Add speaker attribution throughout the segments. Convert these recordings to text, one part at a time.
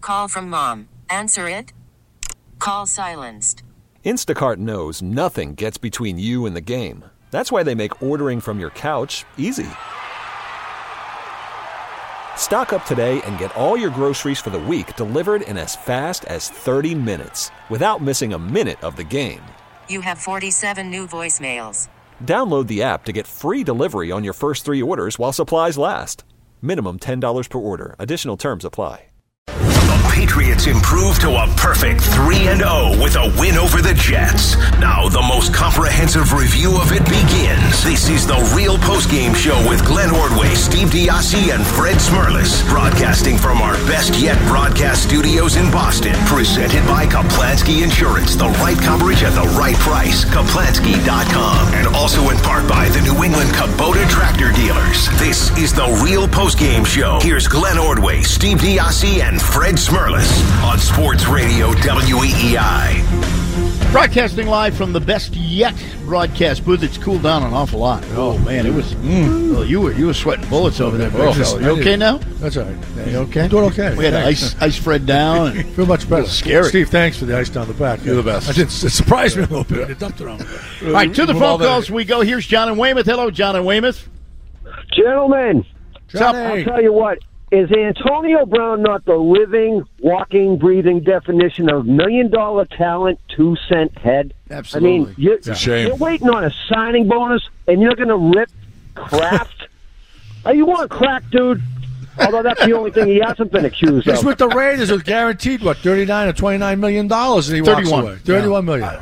Speaker 1: call from mom. Answer it. Call silenced.
Speaker 2: Instacart knows nothing gets between you and the game. That's why they make ordering from your couch easy. Stock up today and get all your groceries for the week delivered in as fast as 30 minutes without missing a minute of the game.
Speaker 1: You have 47 new voicemails.
Speaker 2: Download the app to get free delivery on your first 3 orders while supplies last. Minimum $10 per order. Additional terms apply.
Speaker 3: The Patriots improved to a perfect 3-0 with a win over the Jets. Now the most comprehensive review of it begins. This is the Real Postgame Show with Glenn Ordway, Steve Diassi, and Fred Smirlis. Broadcasting from our best yet broadcast studios in Boston. Presented by Kaplansky Insurance. The right coverage at the right price. Kaplansky.com. And also in part by the New England Kubota Tractor Dealers. This is the Real Postgame Show. Here's Glenn Ordway, Steve Diassi, and Fred Smirlis on Sports Radio WEEI.
Speaker 4: Broadcasting live from the best yet broadcast booth. It's cooled down an awful lot. Oh man, it was. Well, you were sweating bullets over there. You okay now?
Speaker 5: That's all right.
Speaker 4: You okay?
Speaker 5: I'm doing okay.
Speaker 4: We had ice Fred down. And
Speaker 5: feel much better.
Speaker 4: Scary.
Speaker 5: Steve, thanks for the ice down the back.
Speaker 6: You're the best.
Speaker 5: It surprised me a little bit. It dumped it on me.
Speaker 4: All right, to the phone calls we go. Here's John in Weymouth. Hello, John in Weymouth.
Speaker 7: Gentlemen,
Speaker 5: Johnny.
Speaker 7: I'll tell you what. Is Antonio Brown not the living, walking, breathing definition of $1 million talent, 2-cent head?
Speaker 4: Absolutely.
Speaker 7: I mean,
Speaker 6: It's a shame.
Speaker 7: You're waiting on a signing bonus, and you're going to rip Kraft? Are you on crack, dude? Although that's the only thing he hasn't been accused
Speaker 5: He's
Speaker 7: of.
Speaker 5: with the Raiders. It was guaranteed, what, $39 or $29 million, and he walks away. $31 million.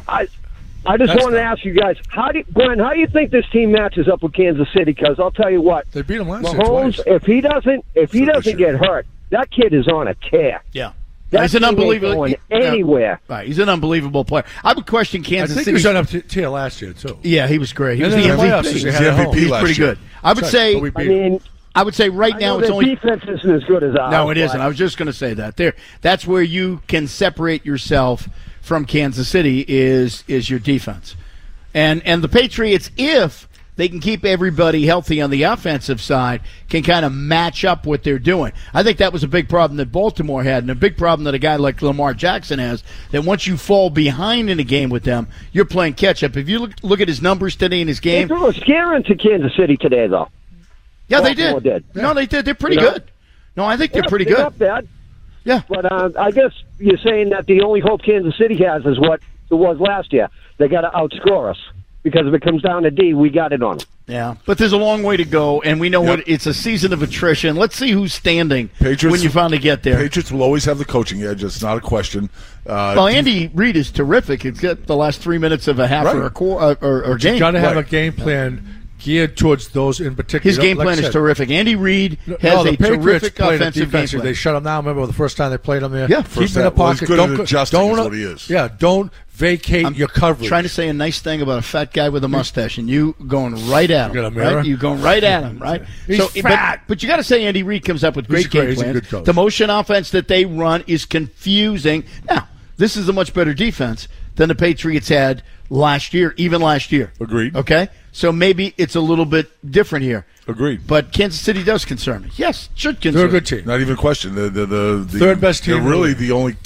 Speaker 7: I just
Speaker 5: That's
Speaker 7: wanted to ask you guys, Glenn, how do you think this team matches up with Kansas City? Because I'll tell you what,
Speaker 5: They beat him last year
Speaker 7: Mahomes,
Speaker 5: twice.
Speaker 7: if he doesn't get hurt, that kid is on a tear.
Speaker 4: Yeah.
Speaker 7: That
Speaker 4: He's an
Speaker 7: team ain't
Speaker 4: unbelievable
Speaker 7: going anywhere.
Speaker 4: Right, he's an unbelievable player. I would question
Speaker 5: I
Speaker 4: Kansas
Speaker 5: think
Speaker 4: City.
Speaker 5: he was on up tier last year, too.
Speaker 4: Yeah, he was great. He
Speaker 5: And
Speaker 4: was
Speaker 5: then
Speaker 4: the
Speaker 5: in the playoffs,
Speaker 4: MVP.
Speaker 5: he had it at home.
Speaker 4: He's
Speaker 6: last
Speaker 4: pretty
Speaker 6: year.
Speaker 4: good. I would say.
Speaker 5: But we beat
Speaker 7: I
Speaker 5: him.
Speaker 7: mean,
Speaker 4: I would say right
Speaker 7: I
Speaker 4: now
Speaker 7: know
Speaker 4: it's
Speaker 7: their
Speaker 4: only.
Speaker 7: defense isn't as good as ours.
Speaker 4: No, it isn't.
Speaker 7: but-
Speaker 4: I was just going to say that. That's where you can separate yourself from Kansas City is your defense, and the Patriots, if they can keep everybody healthy on the offensive side, can kind of match up what they're doing. I think that was a big problem that Baltimore had, and a big problem that a guy like Lamar Jackson has, that once you fall behind in a game with them, you're playing catch-up. If you look at his numbers today in his
Speaker 7: They
Speaker 4: game,
Speaker 7: threw a scare into Kansas City today, though.
Speaker 4: yeah, they
Speaker 7: Baltimore
Speaker 4: did.
Speaker 7: did.
Speaker 4: No, they did. They're pretty
Speaker 7: You know?
Speaker 4: good. No, I think they're pretty
Speaker 7: They're
Speaker 4: good.
Speaker 7: not bad.
Speaker 4: Yeah.
Speaker 7: But I guess you're saying that the only hope Kansas City has is what it was last year. They got to outscore us. Because if it comes down to D, we got it on them.
Speaker 4: Yeah, but there's a long way to go, and we know what it's a season of attrition. Let's see who's standing when you finally get there.
Speaker 6: Patriots will always have the coaching edge. It's not a question.
Speaker 4: Well, Andy Reid is terrific. He's got the last 3 minutes of a half or a game.
Speaker 5: You've got to have
Speaker 6: Right.
Speaker 5: a game plan geared towards those in particular.
Speaker 4: His game
Speaker 5: Like I
Speaker 4: plan is
Speaker 5: said,
Speaker 4: terrific. Andy Reid has
Speaker 5: the
Speaker 4: a
Speaker 5: Patriots
Speaker 4: terrific
Speaker 5: played
Speaker 4: offensive game
Speaker 5: defensive.
Speaker 4: plan.
Speaker 5: They shut him down. Remember the first time they played him there?
Speaker 4: Yeah.
Speaker 5: Keep
Speaker 6: First
Speaker 5: him in the
Speaker 6: time. Well, he's
Speaker 5: pocket.
Speaker 6: good at
Speaker 5: Don't
Speaker 6: adjusting is
Speaker 5: don't
Speaker 6: what he is.
Speaker 5: Yeah, don't vacate your coverage.
Speaker 4: Trying to say a nice thing about a fat guy with a mustache, and you going right at him.
Speaker 5: You got a mirror?
Speaker 4: Right? You going right at him, right?
Speaker 5: He's fat.
Speaker 4: But you got to say Andy Reid comes up with great
Speaker 5: He's great.
Speaker 4: game
Speaker 5: He's a
Speaker 4: plans.
Speaker 5: good coach.
Speaker 4: The motion offense that they run is confusing. Now, this is a much better defense than the Patriots had last year, even last year.
Speaker 6: Agreed.
Speaker 4: Okay? So maybe it's a little bit different here.
Speaker 6: Agreed.
Speaker 4: But Kansas City does concern me. Yes, should concern
Speaker 5: They're a good team.
Speaker 6: Not even a question. The
Speaker 5: Third best team
Speaker 6: They're
Speaker 5: in the
Speaker 6: really
Speaker 5: league.
Speaker 6: the only.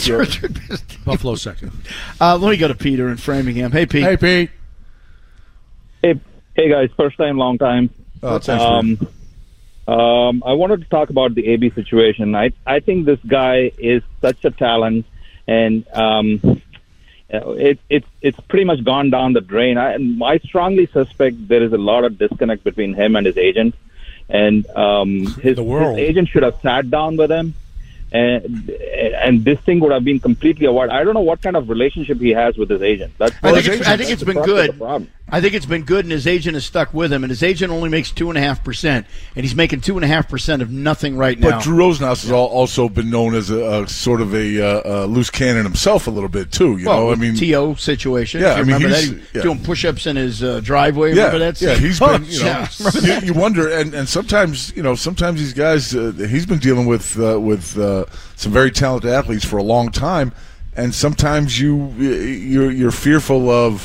Speaker 5: Buffalo second.
Speaker 4: Let me go to Peter in Framingham. Hey, Pete.
Speaker 5: Hey, Pete.
Speaker 8: Hey guys, first time, long time.
Speaker 6: Thanks, man.
Speaker 8: I wanted to talk about the AB situation. I think this guy is such a talent, and it's pretty much gone down the drain. I strongly suspect there is a lot of disconnect between him and his agent, and his agent should have sat down with him. And this thing would have been completely avoided. I don't know what kind of relationship he has with his agent.
Speaker 4: I think it's been good. I think it's been good, and his agent is stuck with him. And his agent only makes 2.5%, and he's making 2.5% of nothing right now.
Speaker 6: But Drew Rosenhaus has also been known as a sort of a loose cannon himself a little bit too. You know, I mean,
Speaker 4: T.O. situation.
Speaker 6: Yeah,
Speaker 4: if you
Speaker 6: I mean,
Speaker 4: remember
Speaker 6: he's-
Speaker 4: that? He was doing push-ups in his driveway.
Speaker 6: Yeah,
Speaker 4: Remember that?
Speaker 6: yeah, he's been. You know,
Speaker 4: Yeah, remember that?
Speaker 6: you wonder, and sometimes sometimes these guys. He's been dealing with some very talented athletes for a long time, and sometimes you're fearful of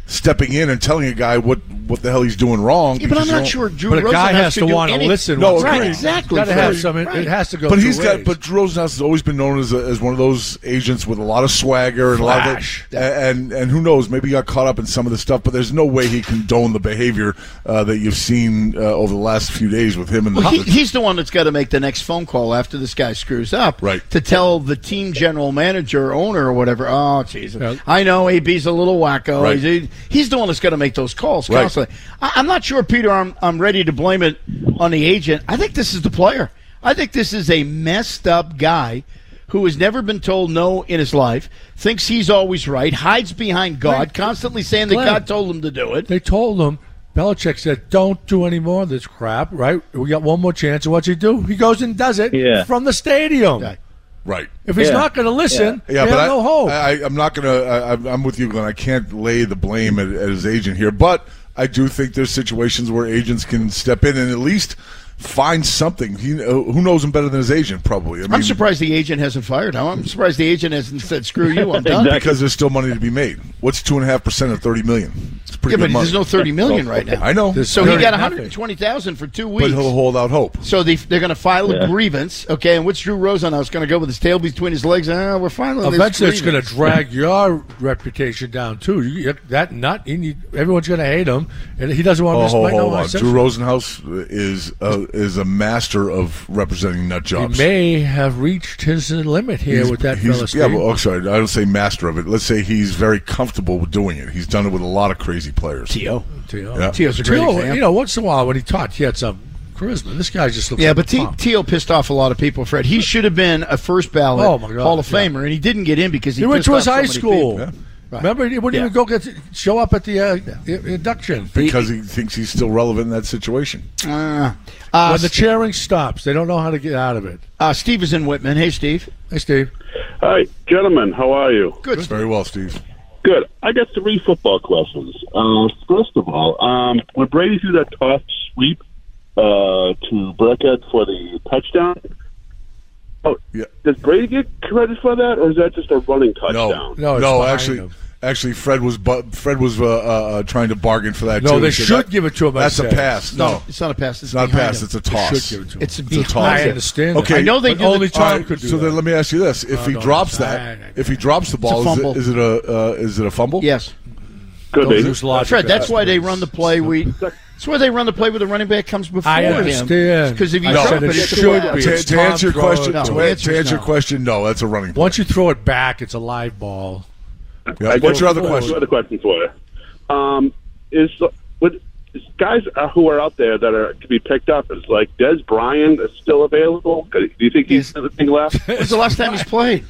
Speaker 6: stepping in and telling a guy what the hell he's doing wrong.
Speaker 4: Yeah, but I'm not sure Drew
Speaker 5: But a
Speaker 4: Rosen
Speaker 5: guy has to
Speaker 4: do
Speaker 5: want to
Speaker 4: any-
Speaker 5: listen.
Speaker 6: No,
Speaker 5: what's
Speaker 6: right,
Speaker 5: going on.
Speaker 4: exactly.
Speaker 5: Got to have
Speaker 4: Right.
Speaker 5: some. It has to go.
Speaker 6: But
Speaker 5: two
Speaker 6: he's got.
Speaker 5: ways.
Speaker 6: But Drew Rosenhaus has always been known as one of those agents with a lot of swagger and
Speaker 5: Flash.
Speaker 6: a lot of and who knows, maybe he got caught up in some of the stuff. But there's no way he condoned the behavior that you've seen over the last few days with him and
Speaker 4: Well, he's the one that's got to make the next phone call after this guy screws up,
Speaker 6: Right.
Speaker 4: To tell the team general manager, owner, or whatever. Oh, Jesus!
Speaker 5: Yeah.
Speaker 4: I know AB's a little wacko.
Speaker 6: Right.
Speaker 4: He's the one that's got to make those calls
Speaker 6: Right.
Speaker 4: constantly. I'm not sure, Peter. I'm ready to blame it on the agent. I think this is the player. I think this is a messed up guy who has never been told no in his life, thinks he's always right, hides behind God,
Speaker 5: Right.
Speaker 4: constantly saying that
Speaker 5: Glenn,
Speaker 4: God told him to do it.
Speaker 5: They told him. Belichick said, "Don't do any more of this crap." Right? We got one more chance, and what's he do? He goes and does it from the stadium.
Speaker 4: Right.
Speaker 6: right.
Speaker 5: If he's not going to listen,
Speaker 6: Yeah,
Speaker 5: they
Speaker 6: but
Speaker 5: have no hope.
Speaker 6: I'm not going to. I'm with you, Glenn. I can't lay the blame at his agent here, but I do think there's situations where agents can step in and at least find something. Who knows him better than his agent? Probably. I mean,
Speaker 4: I'm surprised the agent hasn't fired him. I'm surprised the agent hasn't said, "Screw you, I'm done."
Speaker 6: because there's still money to be made. What's 2.5% of $30 million? It's pretty
Speaker 4: Yeah,
Speaker 6: good
Speaker 4: but
Speaker 6: money.
Speaker 4: there's no $30 million right now.
Speaker 6: I know.
Speaker 4: So he got
Speaker 5: nothing.
Speaker 4: $120,000 for 2
Speaker 6: but
Speaker 4: weeks.
Speaker 6: he'll hold out hope.
Speaker 4: So they're going to file a grievance, okay? And what's Drew Rosenhaus going to go with his tail between his legs? We're filing this
Speaker 5: Eventually, it's going to
Speaker 4: grievance.
Speaker 5: drag your reputation down too. That nut, everyone's going to hate him, and he doesn't want to
Speaker 6: Hold
Speaker 5: explain.
Speaker 6: on. Drew Rosenhaus is a master of representing nut
Speaker 5: He
Speaker 6: jobs.
Speaker 5: may have reached his limit here with that fella.
Speaker 6: Yeah, well, sorry, I don't say master of it. Let's say he's very comfortable with doing it. He's done it with a lot of crazy players.
Speaker 4: T.O.
Speaker 6: Yeah.
Speaker 4: T.O.'s a great example.
Speaker 5: Once in a while when he taught, he had some charisma. This guy just looks
Speaker 4: Yeah,
Speaker 5: like
Speaker 4: but
Speaker 5: a pump.
Speaker 4: T.O. pissed off a lot of people, Fred. He should have been a first ballot
Speaker 5: Oh, my God,
Speaker 4: Hall of
Speaker 5: yeah.
Speaker 4: Famer, and he didn't get in because
Speaker 5: He went
Speaker 4: pissed
Speaker 5: to his
Speaker 4: off so
Speaker 5: high
Speaker 4: many
Speaker 5: school.
Speaker 4: people.
Speaker 6: Yeah.
Speaker 4: Right.
Speaker 5: Remember, he wouldn't
Speaker 4: Yeah.
Speaker 5: even show up at the induction.
Speaker 6: Because he thinks he's still relevant in that situation.
Speaker 5: When the cheering stops, they don't know how to get out of it.
Speaker 4: Steve is in Whitman. Hey, Steve.
Speaker 5: Hey, Steve.
Speaker 9: Hi, gentlemen. How are you?
Speaker 4: Good.
Speaker 6: Very well, Steve.
Speaker 9: Good. I got 3 football questions. First of all, when Brady threw that toss sweep to Burkhead for the touchdown,
Speaker 6: Yeah.
Speaker 9: does Brady get credit for that, or is that just a running touchdown?
Speaker 5: No, it's
Speaker 6: No,
Speaker 5: behind him.
Speaker 6: actually, Fred was trying to bargain for that.
Speaker 5: No,
Speaker 6: too.
Speaker 5: they
Speaker 6: He said
Speaker 5: should
Speaker 6: that-
Speaker 5: give it to him.
Speaker 6: That's a pass. No,
Speaker 4: It's not a pass.
Speaker 6: it's not a
Speaker 4: behind
Speaker 6: pass.
Speaker 4: him.
Speaker 6: It's a
Speaker 5: They
Speaker 6: toss.
Speaker 5: should give it to him.
Speaker 4: It's
Speaker 6: a
Speaker 4: behind
Speaker 6: toss.
Speaker 5: I
Speaker 4: him.
Speaker 5: understand.
Speaker 6: Okay.
Speaker 5: that.
Speaker 4: I know they
Speaker 5: But
Speaker 4: do
Speaker 5: only
Speaker 4: the-
Speaker 5: Tom
Speaker 6: All right,
Speaker 5: could do
Speaker 6: so
Speaker 5: that.
Speaker 6: then let me ask you this: if he
Speaker 5: no,
Speaker 6: drops
Speaker 5: no,
Speaker 6: that,
Speaker 5: no.
Speaker 6: if he drops the ball,
Speaker 4: fumble.
Speaker 6: is it a fumble?
Speaker 4: Yes.
Speaker 9: Could be.
Speaker 5: Use logic
Speaker 4: Fred,
Speaker 5: to
Speaker 4: that's
Speaker 5: that.
Speaker 4: why they run the play. That's why they run the play where the running back comes before
Speaker 5: I
Speaker 4: him.
Speaker 5: understand.
Speaker 4: Because if you
Speaker 5: I
Speaker 4: drop
Speaker 5: said
Speaker 4: it,
Speaker 5: it
Speaker 4: it's a
Speaker 5: should
Speaker 4: pass.
Speaker 5: be.
Speaker 6: To,
Speaker 5: It's
Speaker 6: to answer your
Speaker 5: Tom
Speaker 6: question,
Speaker 5: throwing it.
Speaker 4: No,
Speaker 6: to answer your
Speaker 4: no.
Speaker 6: question, no, that's a running play.
Speaker 5: Once you throw it back, it's a live ball.
Speaker 6: Yeah. What's your other
Speaker 9: Two
Speaker 6: question?
Speaker 9: other questions for you. Is guys who are out there that are to be picked up, is like Des Bryant is still available? Do you think he's anything left?
Speaker 4: When's the last time he's played?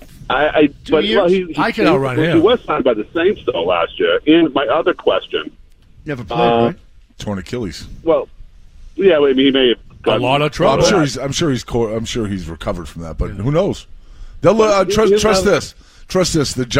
Speaker 9: He
Speaker 5: I can outrun him.
Speaker 9: He was signed by the Saints though last year. And my other question,
Speaker 4: Never played, right?
Speaker 6: Torn Achilles.
Speaker 9: well, yeah, I mean, he may have
Speaker 5: A
Speaker 9: gotten
Speaker 5: lot of
Speaker 6: Well,
Speaker 5: trouble.
Speaker 6: I'm sure he's recovered from that, but who knows? They'll trust this. Trust this. The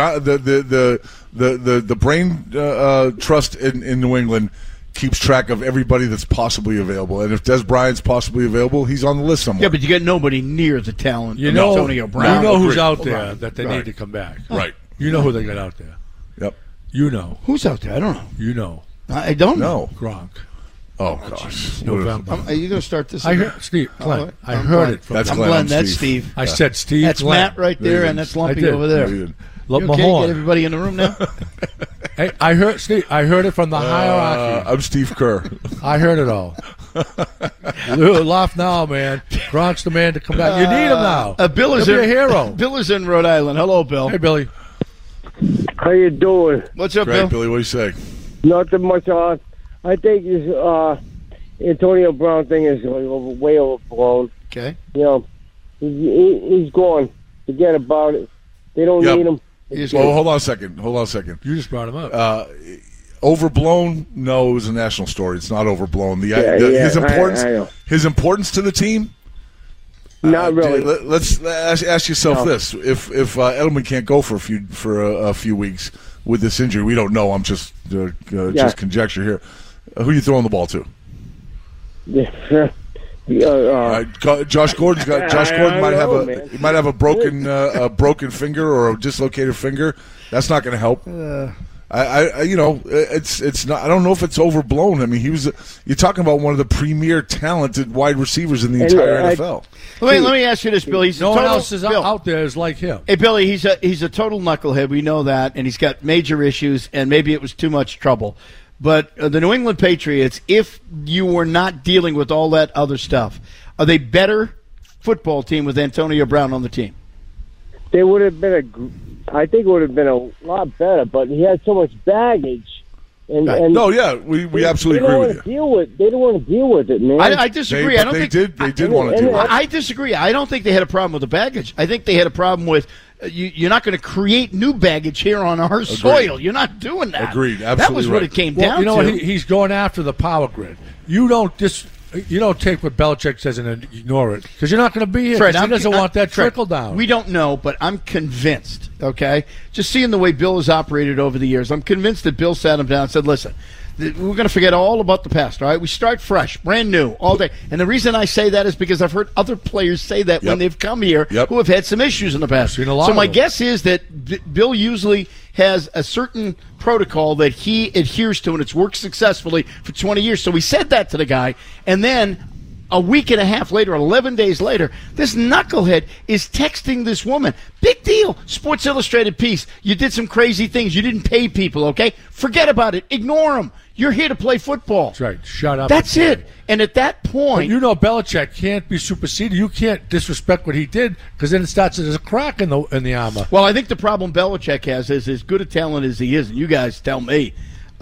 Speaker 6: brain trust in New England keeps track of everybody that's possibly available, and if Des Bryant's possibly available, he's on the list somewhere.
Speaker 4: Yeah, but you get nobody near the talent
Speaker 5: You
Speaker 4: of
Speaker 5: know,
Speaker 4: Antonio Brown.
Speaker 5: you know who's
Speaker 6: Agreed.
Speaker 5: out there
Speaker 4: Right.
Speaker 5: that they
Speaker 4: Right.
Speaker 5: need to come back.
Speaker 6: Right.
Speaker 5: You know who they got out there.
Speaker 6: Yep.
Speaker 5: You know.
Speaker 4: Who's out there? I don't know.
Speaker 5: You know.
Speaker 4: I don't know.
Speaker 6: No.
Speaker 5: Gronk.
Speaker 6: Oh gosh.
Speaker 5: November.
Speaker 4: Are you going to start this?
Speaker 5: I
Speaker 4: again?
Speaker 5: heard Steve. Glenn, I
Speaker 4: I'm
Speaker 5: heard
Speaker 4: Glenn.
Speaker 5: it from.
Speaker 6: That's
Speaker 4: I'm
Speaker 6: Glenn,
Speaker 4: Glenn.
Speaker 6: I'm
Speaker 4: That's
Speaker 6: Steve.
Speaker 4: Steve.
Speaker 5: I said Steve.
Speaker 4: That's
Speaker 5: Glenn.
Speaker 4: Matt right there, and that's Lumpy
Speaker 5: did.
Speaker 4: over there.
Speaker 6: Yeah, you did.
Speaker 5: Look,
Speaker 4: You
Speaker 5: my
Speaker 4: okay?
Speaker 5: horn.
Speaker 4: Get everybody in the room now.
Speaker 5: Hey, I heard Steve. I heard it from the hierarchy.
Speaker 6: I'm Steve Kerr.
Speaker 5: I heard it all. Laugh now, man. Gronk's the man to come back. You need him now.
Speaker 4: Bill is
Speaker 5: He'll be
Speaker 4: in
Speaker 5: a hero.
Speaker 4: Bill is in Rhode Island. Hello, Bill.
Speaker 5: Hey, Billy.
Speaker 7: How you doing?
Speaker 4: What's up,
Speaker 6: Great,
Speaker 4: Bill?
Speaker 6: Billy. What do you say?
Speaker 7: Nothing much on. I think his Antonio Brown thing is way overblown.
Speaker 4: Okay.
Speaker 7: You know, he's gone. Forget about it. They don't
Speaker 6: Yep.
Speaker 7: need him.
Speaker 6: Well, hold on a second.
Speaker 5: You just brought him up.
Speaker 6: Overblown? No, it was a national story. It's not overblown.
Speaker 7: Yeah,
Speaker 6: His importance.
Speaker 7: I know.
Speaker 6: His importance to the team.
Speaker 7: Not really.
Speaker 6: Let's ask yourself
Speaker 7: No.
Speaker 6: this: if Edelman can't go for a few weeks with this injury, we don't know. I'm just conjecture here. Who are you throwing the ball to? Josh Gordon's got. Josh Gordon might have a broken finger or a dislocated finger. That's not going to help. It's not. I don't know if it's overblown. I mean, you're talking about one of the premier talented wide receivers in the entire NFL.
Speaker 4: Let me ask you this, Billy.
Speaker 5: No one else is out there is like him.
Speaker 4: Hey, Billy, he's a total knucklehead. We know that, and he's got major issues, and maybe it was too much trouble. But the New England Patriots, if you were not dealing with all that other stuff, are they better football team with Antonio Brown on the team?
Speaker 10: They would have been I think it would have been a lot better, but he had so much baggage.
Speaker 6: We absolutely agree with you.
Speaker 10: They didn't want to deal with it, man.
Speaker 4: I disagree.
Speaker 6: They did want to deal with it.
Speaker 4: I disagree. I don't think they had a problem with the baggage. I think they had a problem with you're not going to create new baggage here on our soil. You're not doing that.
Speaker 6: Agreed. Absolutely.
Speaker 4: That was what it came down to.
Speaker 5: You know what? He's going after the power grid. You don't take what Belichick says and ignore it because you're not going to be here.
Speaker 4: Fred,
Speaker 5: he doesn't want that trickle down.
Speaker 4: We don't know, but I'm convinced, okay, just seeing the way Bill has operated over the years, I'm convinced that Bill sat him down and said, listen, we're going to forget all about the past, all right? We start fresh, brand new, all day. And the reason I say that is because I've heard other players say that when they've come here who have had some issues in the past. So my guess is that Bill usually has a certain protocol that he adheres to, and it's worked successfully for 20 years. So we said that to the guy, and then a week and a half later, 11 days later, this knucklehead is texting this woman. Big deal. Sports Illustrated piece. You did some crazy things. You didn't pay people, okay? Forget about it. Ignore them. You're here to play football.
Speaker 5: That's right. Shut up.
Speaker 4: That's it. And at that point...
Speaker 5: But Belichick can't be superseded. You can't disrespect what he did because then it starts as a crack in the armor.
Speaker 4: Well, I think the problem Belichick has is as good a talent as he is, and you guys tell me,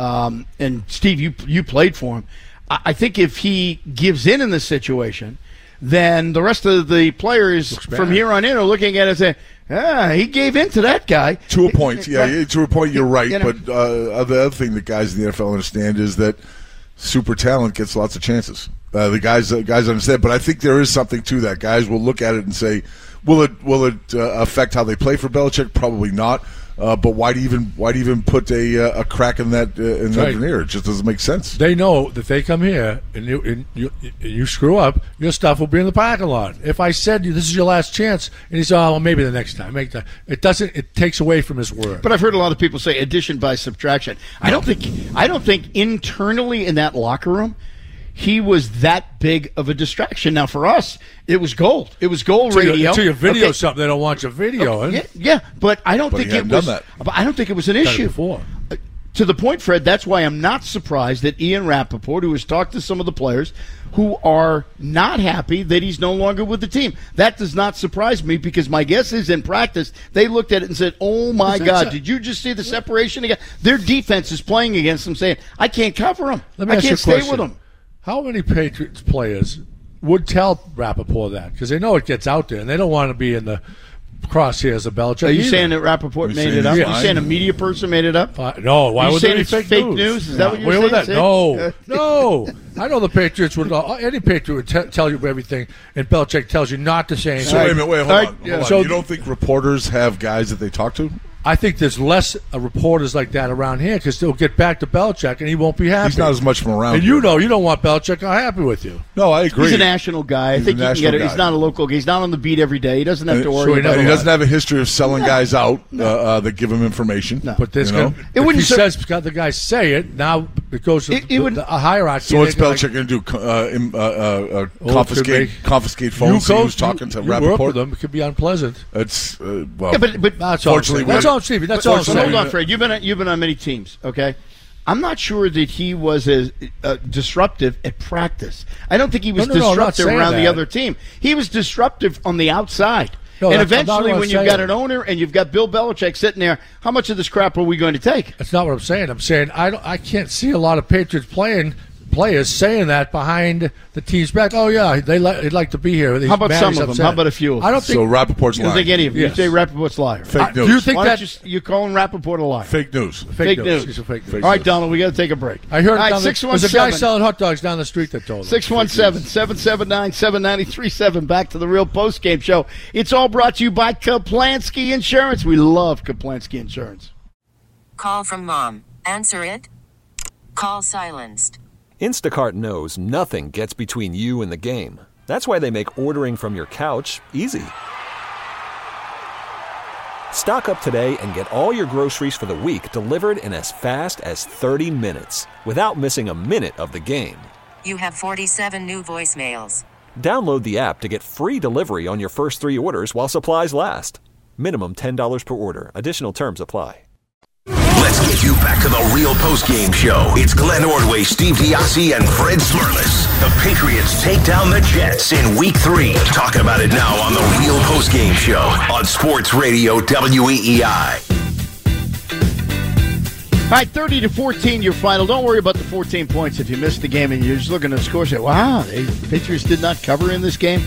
Speaker 4: and Steve, you played for him, I think if he gives in this situation, then the rest of the players from here on in are looking at it and saying, he gave in to that guy.
Speaker 6: To a point, to a point, you're right. But the other thing that guys in the NFL understand is that super talent gets lots of chances. The guys understand, but I think there is something to that. Guys will look at it and say, will it affect how they play for Belichick? Probably not. But why do you even put a crack in that veneer? It just doesn't make sense.
Speaker 5: They know that they come here and you screw up, your stuff will be in the parking lot. If I said this is your last chance, and he said, well, maybe the next time, it doesn't. It takes away from his word.
Speaker 4: But I've heard a lot of people say addition by subtraction. I don't think internally in that locker room he was that big of a distraction. Now, for us, it was gold. It was gold radio.
Speaker 5: Until you video something, they don't want your video.
Speaker 4: Yeah, but I don't think it was. I don't think it was an issue.
Speaker 5: Before.
Speaker 4: To the point, Fred, that's why I'm not surprised that Ian Rappaport, who has talked to some of the players who are not happy that he's no longer with the team. That does not surprise me because my guess is in practice they looked at it and said, oh, my God, did you just see the separation again? Their defense is playing against them saying, I can't cover them. I can't stay with them.
Speaker 5: How many Patriots players would tell Rappaport that? Because they know it gets out there, and they don't want to be in the crosshairs of Belichick.
Speaker 4: Are you saying that Rappaport made it up? Are you saying a media person made it up?
Speaker 5: No. Why would
Speaker 4: there
Speaker 5: be
Speaker 4: fake news? Is that what you're saying?
Speaker 5: That? No. I know the Patriots would. Any Patriot would tell you everything, and Belichick tells you not to say anything.
Speaker 6: So wait a minute. Hold on. So you don't think reporters have guys that they talk to?
Speaker 5: I think there's less reporters like that around here because they'll get back to Belichick and he won't be happy.
Speaker 6: He's not as much from around
Speaker 5: and
Speaker 6: here.
Speaker 5: you don't want Belichick happy with you.
Speaker 6: No, I agree.
Speaker 4: He's a national guy. I think he can get it. He's not a local guy. He's not on the beat every day. He doesn't have to worry about it.
Speaker 6: He doesn't have a history of selling guys out that give him information.
Speaker 5: No. But there's if he says the guys say it, now it goes to a hierarchy.
Speaker 6: So what's Belichick going to do? Confiscate phones? He was talking to Rappaport.
Speaker 5: Work with them. It could be unpleasant.
Speaker 6: It's
Speaker 4: but
Speaker 5: that's all. That's all, Stevie. That's all.
Speaker 4: Hold on, Fred. You've been on many teams, okay? I'm not sure that he was as disruptive at practice. I don't think he was disruptive around the other team. He was disruptive on the outside. And eventually, when you've got an owner and you've got Bill Belichick sitting there, how much of this crap are we going to take?
Speaker 5: That's not what I'm saying. I'm saying I can't see a lot of Patriots players saying that behind the team's back. Oh, yeah, they'd like to be here.
Speaker 4: How about some of them? How about a few of them?
Speaker 5: I don't think
Speaker 6: so. Rappaport's lying.
Speaker 4: You don't think any of them? Yes. You say Rappaport's liar.
Speaker 6: Fake news.
Speaker 5: Do you think
Speaker 4: you're calling Rappaport a liar?
Speaker 6: Fake news.
Speaker 5: Fake news. He's a fake news.
Speaker 4: All right, Donald, we got to take a break.
Speaker 5: I heard there's a guy selling hot dogs down the street that told him.
Speaker 4: 617-779-7937. Back to the Real Post Game Show. It's all brought to you by Kaplansky Insurance. We love Kaplansky Insurance.
Speaker 1: Call from mom. Answer it. Call silenced.
Speaker 2: Instacart knows nothing gets between you and the game. That's why they make ordering from your couch easy. Stock up today and get all your groceries for the week delivered in as fast as 30 minutes without missing a minute of the game.
Speaker 1: You have 47 new voicemails.
Speaker 2: Download the app to get free delivery on your first 3 orders while supplies last. Minimum $10 per order. Additional terms apply.
Speaker 3: Let's get you back to the real post-game show. It's Glenn Ordway, Steve Diassi, and Fred Smirlis. The Patriots take down the Jets in Week 3. Talk about it now on the real post-game show on Sports Radio WEEI.
Speaker 4: All right, 30-14 your final. Don't worry about the 14 points if you missed the game and you're just looking at the score and say, wow, the Patriots did not cover in this game.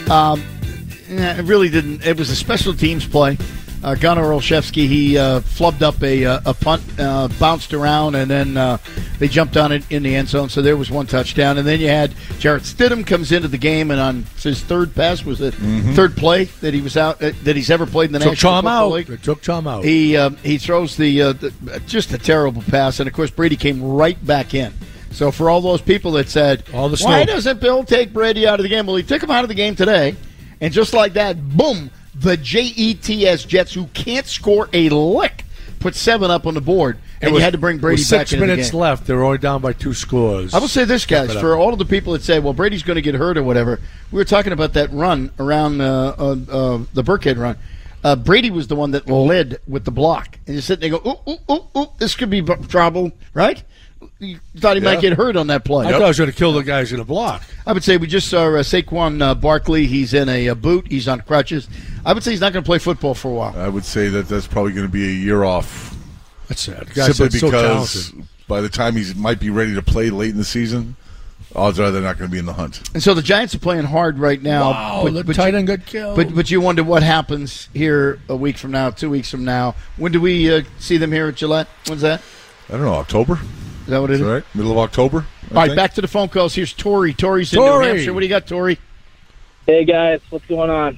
Speaker 4: It really didn't. It was a special teams play. Gunnar Olszewski, he flubbed up a punt, bounced around, and then they jumped on it in the end zone. So there was one touchdown. And then you had Jarrett Stidham comes into the game, and on his third pass, was it third play that he was out that he's ever played in the National Football League?
Speaker 5: It took Tom out.
Speaker 4: He throws the just a terrible pass, and of course Brady came right back in. So for all those people that said, why doesn't Bill take Brady out of the game? Well, he took him out of the game today, and just like that, boom. The Jets, who can't score a lick, put 7 up on the board, and you had to bring Brady back into the game.
Speaker 5: 6 minutes left. They were only down by 2 scores.
Speaker 4: I will say this, guys, for all of the people that say, well, Brady's going to get hurt or whatever, we were talking about that run around the Burkhead run. Brady was the one that led with the block. And you're sitting there go, ooh, this could be trouble, right? You thought he might get hurt on that play.
Speaker 5: I thought he was going to kill the guys in a block.
Speaker 4: I would say we just saw Saquon Barkley. He's in a boot. He's on crutches. I would say he's not going to play football for a while.
Speaker 6: I would say that's probably going to be a year off.
Speaker 5: That's sad.
Speaker 6: Simply because by the time he might be ready to play late in the season, odds are they're not going to be in the hunt.
Speaker 4: And so the Giants are playing hard right now.
Speaker 5: Wow, the tight end got killed.
Speaker 4: But you wonder what happens here a week from now, 2 weeks from now. When do we see them here at Gillette? When's that?
Speaker 6: I don't know, October?
Speaker 4: Is that what it is?
Speaker 6: Right, middle of October.
Speaker 4: All right, back to the phone calls. Here's Tori. Tori's in New Hampshire. What do you got, Tori?
Speaker 11: Hey, guys. What's going on?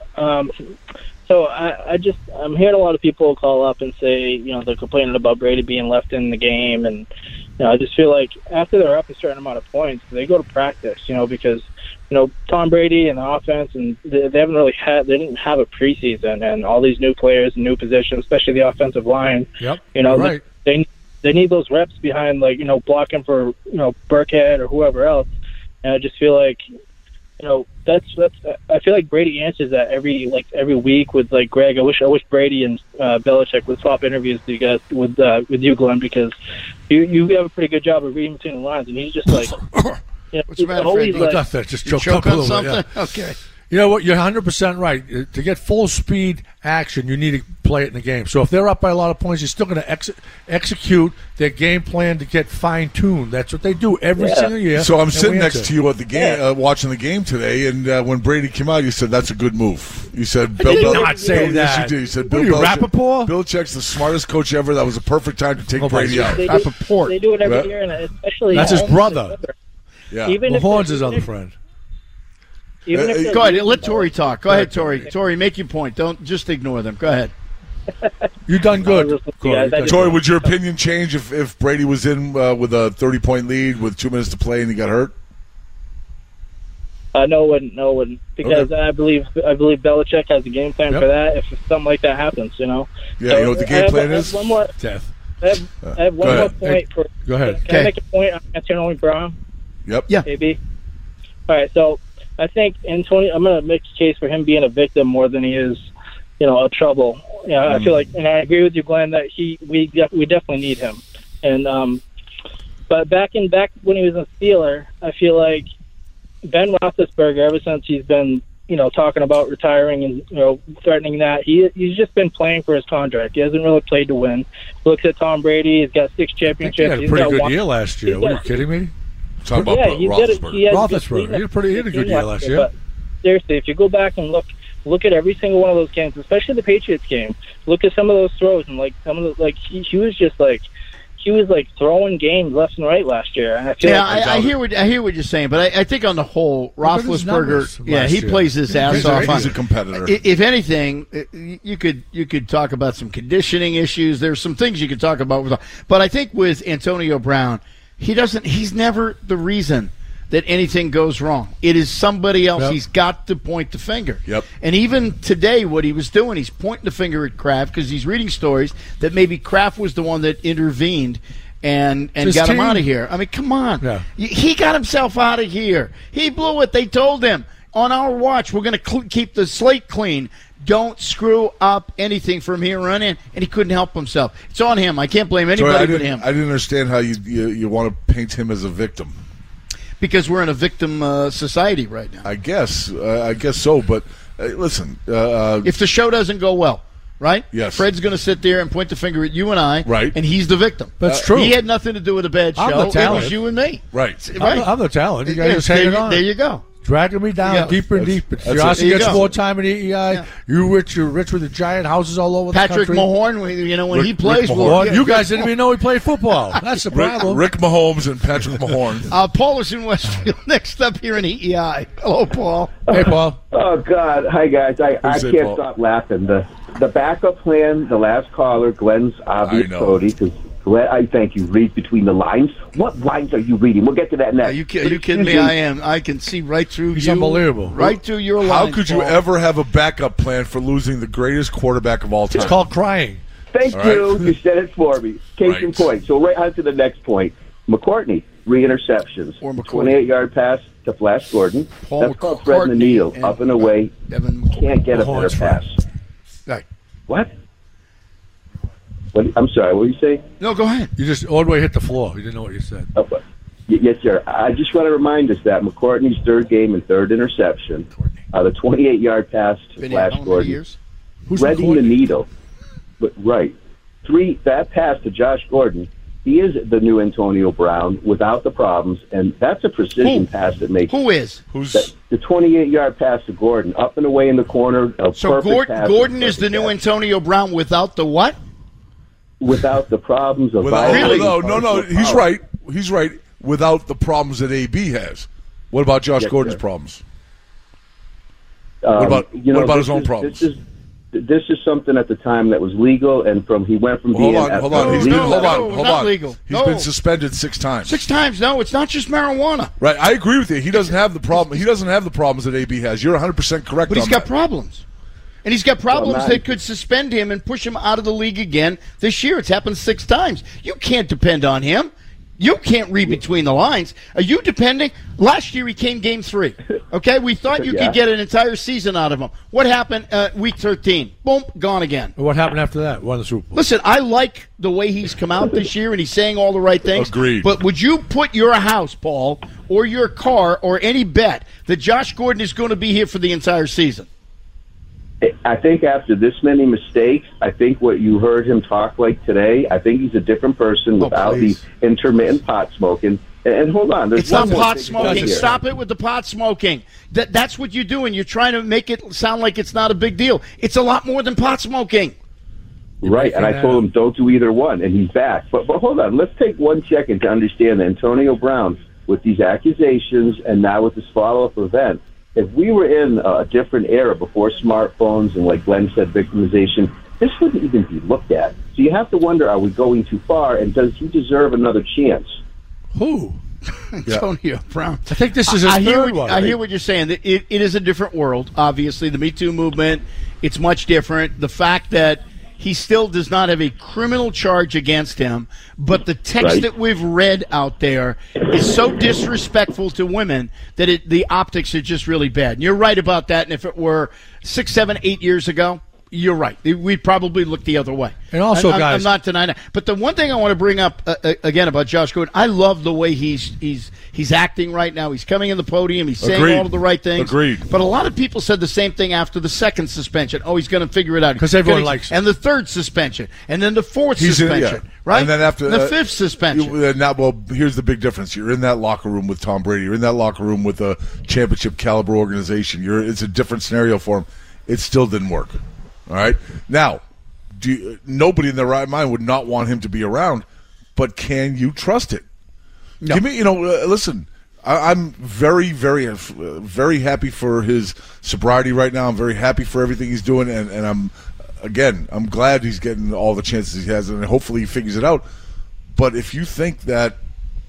Speaker 11: So I'm hearing a lot of people call up and say, they're complaining about Brady being left in the game. And, I just feel like after they're up a certain amount of points, they go to practice, because, Tom Brady and the offense, and they didn't have a preseason, and all these new players and new positions, especially the offensive line.
Speaker 5: Yep.
Speaker 11: Right. They need those reps behind, blocking for, Burkhead or whoever else. And I just feel like, I feel like Brady answers that every week with Greg. I wish Brady and Belichick would swap interviews with you guys with you, Glenn, because you have a pretty good job of reading between the lines, and he's just like,
Speaker 4: what's the matter, Fred?
Speaker 5: Just choke up a little
Speaker 4: something?
Speaker 5: Bit, yeah.
Speaker 4: Okay.
Speaker 5: You know what? You're 100% right. To get full speed action, you need to play it in the game. So if they're up by a lot of points, you're still going to execute their game plan to get fine-tuned. That's what they do every single year.
Speaker 6: So I'm sitting next to you at the game, watching the game today, and when Brady came out, you said that's a good move. You said
Speaker 5: Bill Belichick. Not say that.
Speaker 6: Yes, you did. You said Bill
Speaker 5: Rappaport?
Speaker 6: Belichick's the smartest coach ever. That was a perfect time to take Brady out.
Speaker 4: Rappaport.
Speaker 11: They do it every year, and especially
Speaker 5: that's his brother.
Speaker 6: Yeah,
Speaker 5: Horns his other friend.
Speaker 4: Go ahead. Let Tori talk. Go ahead, Tori. Tori, make your point. Don't just ignore them. Go ahead.
Speaker 5: You've done good.
Speaker 6: Tori, would your opinion change if Brady was in with a 30-point lead with 2 minutes to play and he got hurt?
Speaker 11: No, it wouldn't. Because okay. I believe Belichick has a game plan for that if something like that happens,
Speaker 6: Yeah,
Speaker 11: so
Speaker 6: you know what the game plan is?
Speaker 11: One more.
Speaker 5: Death.
Speaker 11: I have one more point.
Speaker 5: Go ahead.
Speaker 11: Can I make a point on Antonio Brown?
Speaker 6: Yep.
Speaker 4: Yeah.
Speaker 11: Maybe. All right, so I think I'm going to make a case for him being a victim more than he is, a trouble. I feel like, and I agree with you, Glenn, that we definitely need him. And but back when he was a Steeler, I feel like Ben Roethlisberger, ever since he's been, talking about retiring and threatening that, he's just been playing for his contract. He hasn't really played to win. Looks at Tom Brady, he's got 6 championships.
Speaker 5: He had a pretty good year last year. What are you kidding me?
Speaker 6: Talking about Roethlisberger.
Speaker 5: He had a good year last year.
Speaker 11: But seriously, if you go back and look at every single one of those games, especially the Patriots game, look at some of those throws and he was throwing games left and right last year. And I feel
Speaker 4: I hear what you're saying, but I think on the whole, Roethlisberger, he plays his ass off.
Speaker 6: He's a competitor.
Speaker 4: If anything, you could talk about some conditioning issues. There's some things you could talk about, but I think with Antonio Brown, he's never the reason that anything goes wrong. It is somebody else.
Speaker 5: Yep.
Speaker 4: He's got to point the finger.
Speaker 6: Yep.
Speaker 4: And even today, what he was doing, he's pointing the finger at Kraft because he's reading stories that maybe Kraft was the one that intervened and got him out of here. I mean, come on.
Speaker 5: Yeah.
Speaker 4: He got himself out of here. He blew it. They told him, on our watch, we're going to keep the slate clean. Don't screw up anything from here on in. And he couldn't help himself. It's on him. I can't blame anybody but him.
Speaker 6: I didn't understand how you want to paint him as a victim.
Speaker 4: Because we're in a victim society right now.
Speaker 6: I guess so. But listen,
Speaker 4: if the show doesn't go well, right?
Speaker 6: Yes.
Speaker 4: Fred's going to sit there and point the finger at you and I,
Speaker 6: right?
Speaker 4: And he's the victim.
Speaker 5: That's true.
Speaker 4: He had nothing to do with a bad show.
Speaker 5: I'm the talent.
Speaker 4: It was you and me,
Speaker 6: right?
Speaker 5: I'm the talent. You guys just hanging on.
Speaker 4: There you go.
Speaker 5: Dragging me down deeper and deeper. Yossi gets more time in EEI. Yeah. You're rich with the giant houses all over the country.
Speaker 4: Patrick Mahorn, when he plays.
Speaker 5: You guys didn't even know he played football. That's the problem.
Speaker 6: Rick Mahomes and Patrick Mahorn.
Speaker 4: Paul is in Westfield next up here in EEI. Hello, Paul.
Speaker 5: Hey, Paul.
Speaker 12: Oh, God. Hi, guys. I can't stop laughing. The backup plan, the last caller, Glenn's obvious Cody, because Glenn, I thank you. Read between the lines. What lines are you reading? We'll get to that next.
Speaker 4: Are you kidding me? I am. I can see right through
Speaker 5: He's
Speaker 4: you.
Speaker 5: Unbelievable.
Speaker 4: Right through your lines.
Speaker 6: How could you
Speaker 4: Paul.
Speaker 6: ever have a backup plan for losing the greatest quarterback of all time?
Speaker 5: It's called crying.
Speaker 12: Thank you. You said it for me. Case in point. So right on to the next point. McCourtney, 3 interceptions. 28-yard pass to Flash Gordon. That's called threading the needle. Up and away. Can't get a better pass.
Speaker 4: Right.
Speaker 12: What? I'm sorry, what were you saying?
Speaker 4: No, go ahead.
Speaker 5: You just all the way hit the floor. You didn't know what you said.
Speaker 12: Yes, sir. I just want to remind us that McCourtney's third game and third interception, the 28-yard pass to Flash Gordon, threading the needle. But right. 3, that pass to Josh Gordon, he is the new Antonio Brown without the problems, and that's a precision pass that makes.
Speaker 4: Who is?
Speaker 6: Who's
Speaker 12: the 28-yard pass to Gordon, up and away in the corner.
Speaker 4: So Gordon is the new Antonio Brown without the what?
Speaker 12: Without the problems of
Speaker 6: violating. No. He's right. He's right. Without the problems that AB has. What about Josh Gordon's problems? What about his own problems?
Speaker 12: This is something at the time that was legal, and he went from being.
Speaker 6: Hold on.
Speaker 4: Legal.
Speaker 6: He's been suspended 6 times.
Speaker 4: 6 times? No, it's not just marijuana.
Speaker 6: Right. I agree with you. He doesn't have the problem. He doesn't have the problems that AB has. You're 100% correct.
Speaker 4: But he's got problems. And he's got problems that could suspend him and push him out of the league again this year. It's happened 6 times. You can't depend on him. You can't read between the lines. Are you depending? Last year he came game 3. Okay, we thought you could get an entire season out of him. What happened week 13? Boom, gone again.
Speaker 5: What happened after that? Won the Super Bowl.
Speaker 4: Listen, I like the way he's come out this year and he's saying all the right things.
Speaker 6: Agreed.
Speaker 4: But would you put your house, Paul, or your car, or any bet that Josh Gordon is going to be here for the entire season?
Speaker 12: I think after this many mistakes, I think what you heard him talk like today, I think he's a different person without the intermittent pot smoking. And hold on.
Speaker 4: It's not pot smoking. Stop it with the pot smoking. That's what you're doing. You're trying to make it sound like it's not a big deal. It's a lot more than pot smoking.
Speaker 12: Right, and I told him don't do either one, and he's back. But hold on. Let's take 1 second to understand that Antonio Brown, with these accusations and now with this follow-up event, if we were in a different era before smartphones and, like Glenn said, victimization, this wouldn't even be looked at. So you have to wonder, are we going too far, and does he deserve another chance?
Speaker 5: Who?
Speaker 4: Antonio Brown.
Speaker 5: I think this is his third one.
Speaker 4: I hear what you're saying. It is a different world, obviously. The Me Too movement, it's much different. The fact that he still does not have a criminal charge against him, but the text that we've read out there is so disrespectful to women that the optics are just really bad. And you're right about that. And if it were 6, 7, 8 years ago, you're right. We'd probably look the other way.
Speaker 5: And also, guys,
Speaker 4: I'm not denying that. But the one thing I want to bring up again about Josh Gordon, I love the way he's acting right now. He's coming in the podium. He's saying all of the right things.
Speaker 6: Agreed.
Speaker 4: But a lot of people said the same thing after the 2nd suspension. Oh, he's going to figure it out
Speaker 5: because everyone likes him.
Speaker 4: And the 3rd suspension, and then the 4th suspension, right?
Speaker 6: And then after
Speaker 4: the 5th suspension.
Speaker 6: Here's the big difference. You're in that locker room with Tom Brady. You're in that locker room with a championship caliber organization. It's a different scenario for him. It still didn't work. All right. Now, nobody in their right mind would not want him to be around, but can you trust it?
Speaker 4: No.
Speaker 6: Give me, listen. I'm very, very, very happy for his sobriety right now. I'm very happy for everything he's doing, and I'm glad he's getting all the chances he has, and hopefully he figures it out. But if you think that,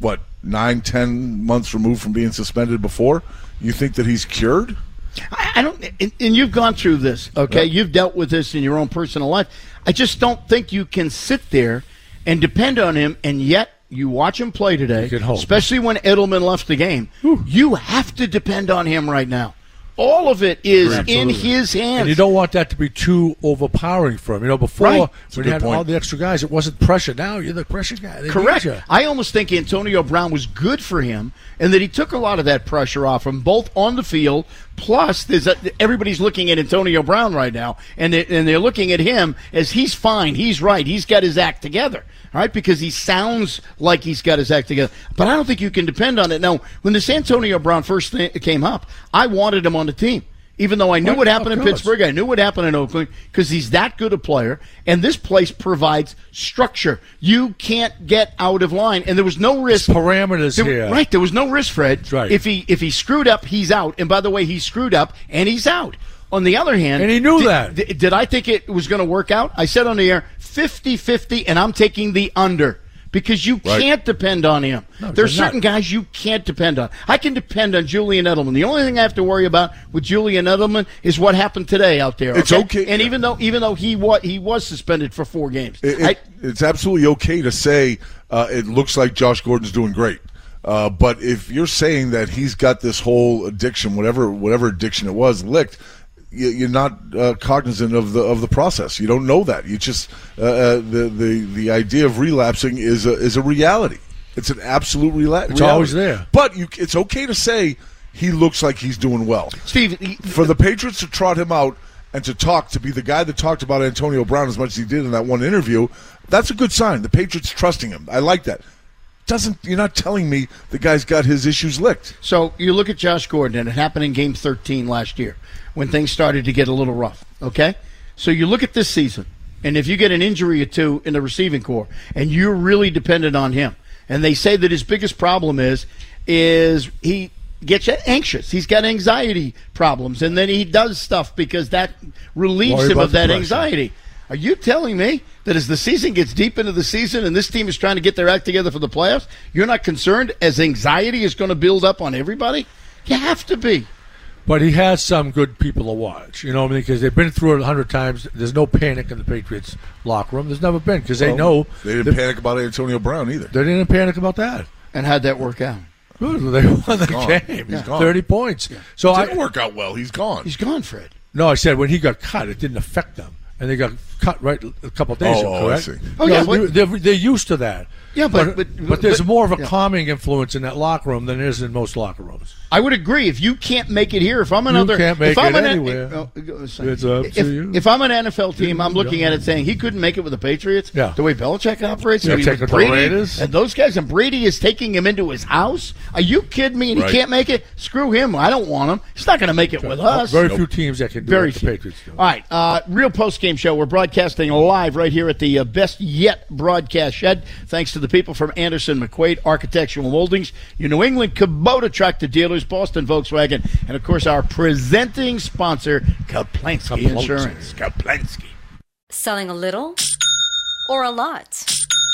Speaker 6: 9-10 months removed from being suspended before, you think that he's cured?
Speaker 4: I don't, and you've gone through this, okay? You've dealt with this in your own personal life. I just don't think you can sit there and depend on him, and yet you watch him play today, especially when Edelman left the game. You have to depend on him right now. All of it is in his hands.
Speaker 5: And you don't want that to be too overpowering for him. You know, before, when you had all the extra guys, it wasn't pressure. Now you're the pressure guy. They
Speaker 4: Correct.
Speaker 5: need you.
Speaker 4: I almost think Antonio Brown was good for him and that he took a lot of that pressure off him, both on the field, plus everybody's looking at Antonio Brown right now, and they're looking at him as he's fine, he's right, he's got his act together. All right, because he sounds like he's got his act together. But I don't think you can depend on it. Now, when this Antonio Brown first came up, I wanted him on the team. Even though I knew what happened in Pittsburgh, I knew what happened in Oakland, because he's that good a player, and this place provides structure. You can't get out of line, and there was no risk.
Speaker 5: Parameters here.
Speaker 4: Right, there was no risk, Fred.
Speaker 5: That's right.
Speaker 4: If he screwed up, he's out. And by the way, he screwed up, and he's out. On the other hand,
Speaker 5: and he knew that.
Speaker 4: Did I think it was going to work out? I said on the air, 50-50, and I'm taking the under. Because you can't depend on him. No, there's certain guys you can't depend on. I can depend on Julian Edelman. The only thing I have to worry about with Julian Edelman is what happened today out there.
Speaker 6: It's okay.
Speaker 4: And even though he was suspended for 4 games.
Speaker 6: It's absolutely okay to say it looks like Josh Gordon's doing great. But if you're saying that he's got this whole addiction, whatever addiction it was, licked, you're not cognizant of the process. You don't know that. You just the idea of relapsing is a reality. It's an absolute reality.
Speaker 5: It's always there.
Speaker 6: But it's okay to say he looks like he's doing well.
Speaker 4: Steve,
Speaker 6: for the Patriots to trot him out and to be the guy that talked about Antonio Brown as much as he did in that one interview, that's a good sign. The Patriots trusting him. I like that. You're not telling me the guy's got his issues licked.
Speaker 4: So you look at Josh Gordon, and it happened in Game 13 last year when things started to get a little rough, okay? So you look at this season, and if you get an injury or two in the receiving corps, and you're really dependent on him, and they say that his biggest problem is he gets anxious. He's got anxiety problems, and then he does stuff because that relieves him of that anxiety. Are you telling me that as the season gets deep into the season and this team is trying to get their act together for the playoffs, you're not concerned as anxiety is going to build up on everybody? You have to be.
Speaker 5: But he has some good people to watch, you know what I mean? Because they've been through it 100 times. There's no panic in the Patriots locker room. There's never been, because they know.
Speaker 6: They didn't panic about Antonio Brown either.
Speaker 5: They didn't panic about that.
Speaker 4: And how'd that work out?
Speaker 5: They won the game.
Speaker 6: He's gone.
Speaker 5: 30 points.
Speaker 6: Yeah.
Speaker 5: So
Speaker 6: it didn't work out well. He's gone.
Speaker 4: He's gone, Fred.
Speaker 5: No, I said when he got cut, it didn't affect them. And they got cut right a couple of days ago, correct?
Speaker 6: I see.
Speaker 4: Oh, yeah.
Speaker 5: They're used to that.
Speaker 4: Yeah, but
Speaker 5: there's more of a calming influence in that locker room than there is in most locker rooms.
Speaker 4: I would agree. If you can't make it here, if I'm another,
Speaker 5: you can't make it anywhere.
Speaker 4: It's
Speaker 5: up to you.
Speaker 4: If I'm an NFL team, I'm looking at it saying he couldn't make it with the Patriots.
Speaker 5: Yeah.
Speaker 4: The way Belichick operates,
Speaker 5: Yeah, taking
Speaker 4: Brady,
Speaker 5: the Raiders.
Speaker 4: and those guys, and Brady is taking him into his house. Are you kidding me? And he can't make it? Screw him. I don't want him. He's not going to make it with us.
Speaker 5: Very few teams that can do what the Patriots do.
Speaker 4: All right, real post-game show. We're broadcasting live right here at the Best Yet broadcast shed. Thanks to the people from Anderson McQuaid Architectural Moldings, your New England Kubota tractor dealers, Boston Volkswagen, and of course our presenting sponsor, Kaplansky Insurance. Kaplansky.
Speaker 13: Selling a little or a lot?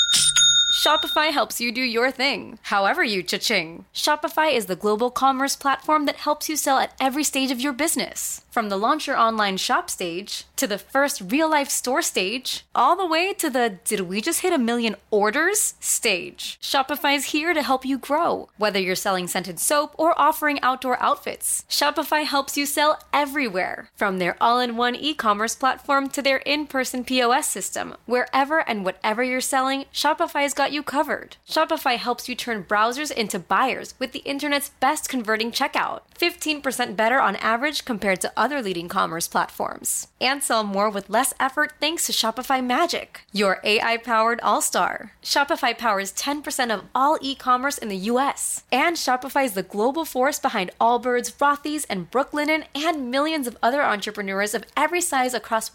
Speaker 13: Shopify helps you do your thing, however you cha-ching. Shopify is the global commerce platform that helps you sell at every stage of your business. From the launch your online shop stage, to the first real-life store stage, all the way to the did we just hit 1 million orders stage. Shopify is here to help you grow. Whether you're selling scented soap or offering outdoor outfits, Shopify helps you sell everywhere. From their all-in-one e-commerce platform to their in-person POS system, wherever and whatever you're selling, Shopify's got you covered. Shopify helps you turn browsers into buyers with the internet's best converting checkout. 15% better on average compared to other leading commerce platforms. And sell more with less effort thanks to Shopify Magic, your AI-powered all-star. Shopify powers 10% of all e-commerce in the U.S. And Shopify is the global force behind Allbirds, Rothy's, and Brooklinen, and millions of other entrepreneurs of every size across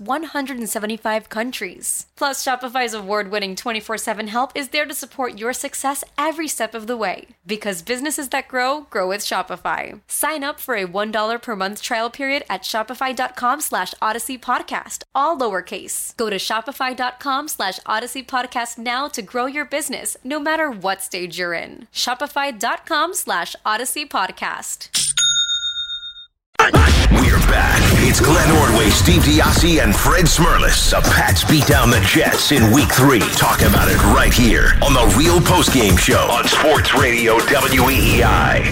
Speaker 13: 175 countries. Plus, Shopify's award-winning 24/7 help is there to support your success every step of the way. Because businesses that grow, grow with Shopify. Sign up for a $1 per month trial period at shopify.com/Odyssey Podcast Podcast, all lowercase. Go to shopify.com/Odyssey Podcast now to grow your business, no matter what stage you're in. Shopify.com/Odyssey Podcast.
Speaker 3: We're back. It's Glenn Ordway, Steve Diassi, and Fred Smirlis. The Pats beat down the Jets in Week 3. Talk about it right here on the Real Postgame Show on Sports Radio WEEI.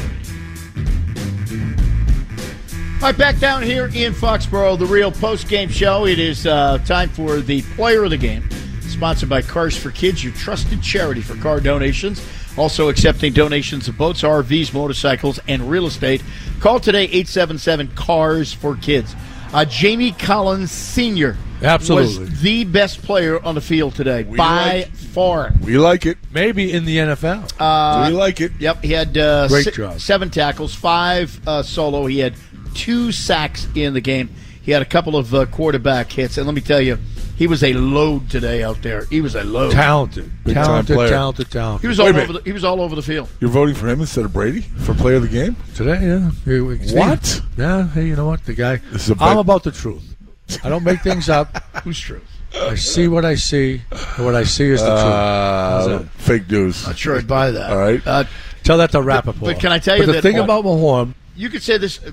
Speaker 4: All right, back down here in Foxborough, the Real Postgame Show. It is time for the Player of the Game, sponsored by Cars for Kids, your trusted charity for car donations. Also accepting donations of boats, RVs, motorcycles, and real estate. Call today, 877-CARS-FOR-KIDS. Jamie Collins Sr.
Speaker 5: Absolutely.
Speaker 4: was the best player on the field today, by far.
Speaker 6: We like it.
Speaker 5: Maybe in the NFL.
Speaker 6: We like it.
Speaker 4: Yep, he had
Speaker 5: Great job.
Speaker 4: 7 tackles, 5 solo. He had 2 sacks in the game. He had a couple of quarterback hits. And let me tell you, he was a load today out there. He was a load.
Speaker 5: Talented.
Speaker 6: Big time player.
Speaker 5: Talented.
Speaker 4: He was all over the field.
Speaker 6: You're voting for him instead of Brady for Player of the Game?
Speaker 5: Today, yeah.
Speaker 6: What?
Speaker 5: Yeah, hey, you know what? The guy. I'm about the truth. I don't make things up.
Speaker 4: Who's truth?
Speaker 5: I see what I see, and what I see is the truth.
Speaker 6: Fake news.
Speaker 4: Not sure I'd buy that.
Speaker 6: All right.
Speaker 5: Tell that to Rappaport.
Speaker 4: But can I tell you
Speaker 5: the
Speaker 4: that
Speaker 5: thing about Mahomes?
Speaker 4: You could say this.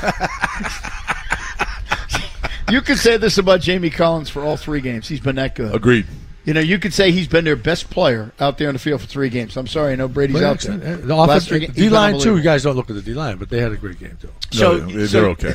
Speaker 4: You could say this about Jamie Collins for all 3 games. He's been that good.
Speaker 6: Agreed.
Speaker 4: You know, you could say he's been their best player out there on the field for 3 games. I'm sorry, I know Brady's out there.
Speaker 5: The offense, D-line, too. You guys don't look at the D-line, but they had a great game, too.
Speaker 6: They're okay.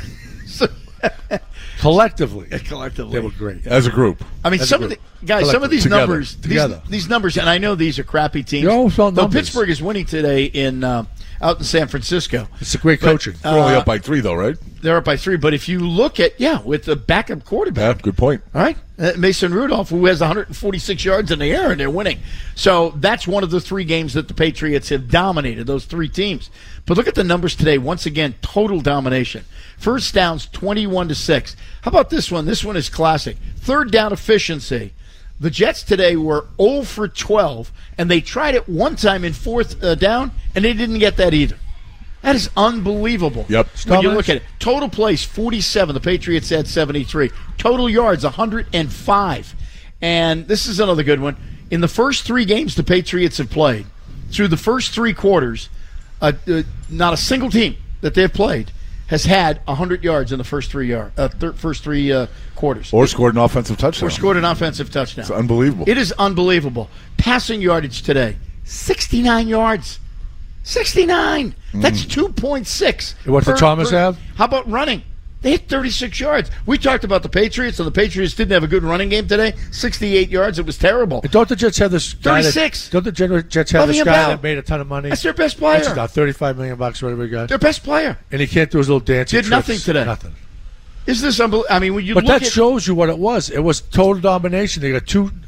Speaker 5: Collectively,
Speaker 4: they
Speaker 5: were great.
Speaker 6: As a group.
Speaker 4: I mean, some of these
Speaker 6: Together.
Speaker 4: numbers, these numbers, and I know these are crappy teams.
Speaker 5: Though
Speaker 4: Pittsburgh is winning today out in San Francisco.
Speaker 5: It's a great coaching.
Speaker 6: They're only up by 3, though, right?
Speaker 4: They're up by 3, but if you look at, with the backup quarterback.
Speaker 6: Yeah, good point.
Speaker 4: All right? Mason Rudolph, who has 146 yards in the air, and they're winning. So that's one of the 3 games that the Patriots have dominated, those 3 teams. But look at the numbers today. Once again, total domination. First downs, 21-6. How about this one? This one is classic. Third down efficiency. The Jets today were 0 for 12, and they tried it one time in 4th down, and they didn't get that either. That is unbelievable.
Speaker 6: Yep.
Speaker 4: When you look at it. Total plays, 47. The Patriots had 73. Total yards, 105. And this is another good one. In the first 3 games the Patriots have played, through the first 3 quarters, not a single team that they've played has had 100 yards in the first 3 quarters.
Speaker 6: Or scored an offensive touchdown.
Speaker 4: It's
Speaker 6: unbelievable.
Speaker 4: It is unbelievable. Passing yardage today, 69 yards. 69. That's 2.6.
Speaker 5: What did Thomas have?
Speaker 4: How about running? They hit 36 yards. We talked about the Patriots, and the Patriots didn't have a good running game today. 68 yards. It was terrible.
Speaker 5: And don't the Jets have this guy
Speaker 4: 36.
Speaker 5: Don't the Jets have this guy that made a ton of money?
Speaker 4: That's their best player.
Speaker 5: That's about $35 million, whatever he got.
Speaker 4: Their best player.
Speaker 5: And he can't do his little dancing
Speaker 4: Did nothing today.
Speaker 5: Nothing.
Speaker 4: Is this unbelievable? I mean, when you
Speaker 5: but
Speaker 4: look
Speaker 5: that shows you what it was. It was total domination. They got 2,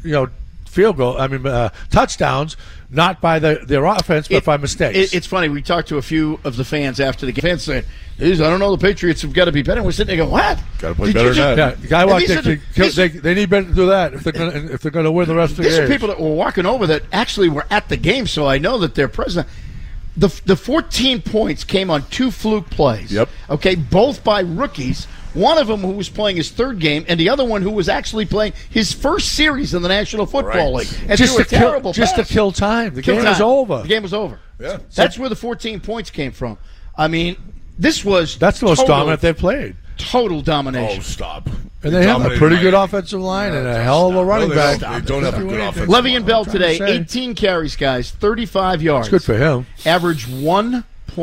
Speaker 5: touchdowns, not by their offense, but by mistakes.
Speaker 4: It's funny. We talked to a few of the fans after the game. Fans saying, I don't know, the Patriots have got to be better. And we're sitting there going, what?
Speaker 6: Got to play better than that.
Speaker 5: Yeah, the guy they need better to do that if they're going to win the rest of the game.
Speaker 4: These are people that were walking over that actually were at the game, so I know that they're present. The 14 points came on 2 fluke plays.
Speaker 6: Yep.
Speaker 4: Okay, both by rookies. One of them who was playing his 3rd game, and the other one who was actually playing his first series in the National Football League. And
Speaker 5: just
Speaker 4: to
Speaker 5: kill time. The game was over.
Speaker 4: The game was over.
Speaker 6: Yeah.
Speaker 4: That's where the 14 points came from. I mean, that's the
Speaker 5: most dominant they've played.
Speaker 4: Total domination.
Speaker 6: Oh, stop.
Speaker 5: And they have a pretty good offensive line and a hell of a running back.
Speaker 6: They don't have a good offensive
Speaker 4: Le'Veon Bell today, 18 carries, guys, 35 yards.
Speaker 5: It's good for him.
Speaker 4: Average 1.9.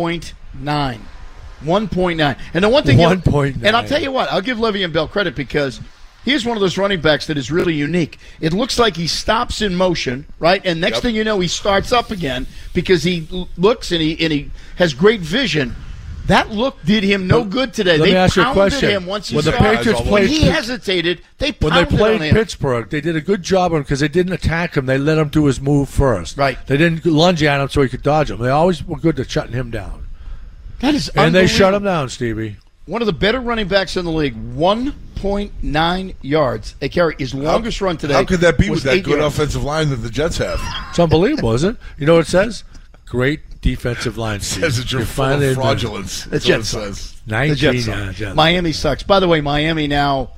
Speaker 4: 1.9. And the one thing,
Speaker 5: 1.9.
Speaker 4: And I'll tell you what, I'll give Le'Veon Bell credit because he's one of those running backs that is really unique. It looks like he stops in motion, right? And next thing you know, he starts up again because he looks and he has great vision. That look did him no good today.
Speaker 5: Let me ask you a question.
Speaker 4: Him once he
Speaker 5: when
Speaker 4: started.
Speaker 5: The Patriots played,
Speaker 4: when he hesitated, they pounded
Speaker 5: when they played
Speaker 4: on him.
Speaker 5: Pittsburgh, they did a good job on him because they didn't attack him. They let him do his move first.
Speaker 4: Right.
Speaker 5: They didn't lunge at him so he could dodge him. They always were good at shutting him down.
Speaker 4: That is
Speaker 5: and they shut him down, Stevie.
Speaker 4: One of the better running backs in the league, 1.9 yards a carry. His longest run today.
Speaker 6: How could that be with that good
Speaker 4: yards.
Speaker 6: offensive line that the Jets have?
Speaker 5: It's unbelievable, isn't it? You know what it says? Great defensive line.
Speaker 6: It says that you're full of fraudulence.
Speaker 4: The
Speaker 6: That's
Speaker 4: Jets
Speaker 6: what it says.
Speaker 4: 19. Miami sucks. By the way, Miami now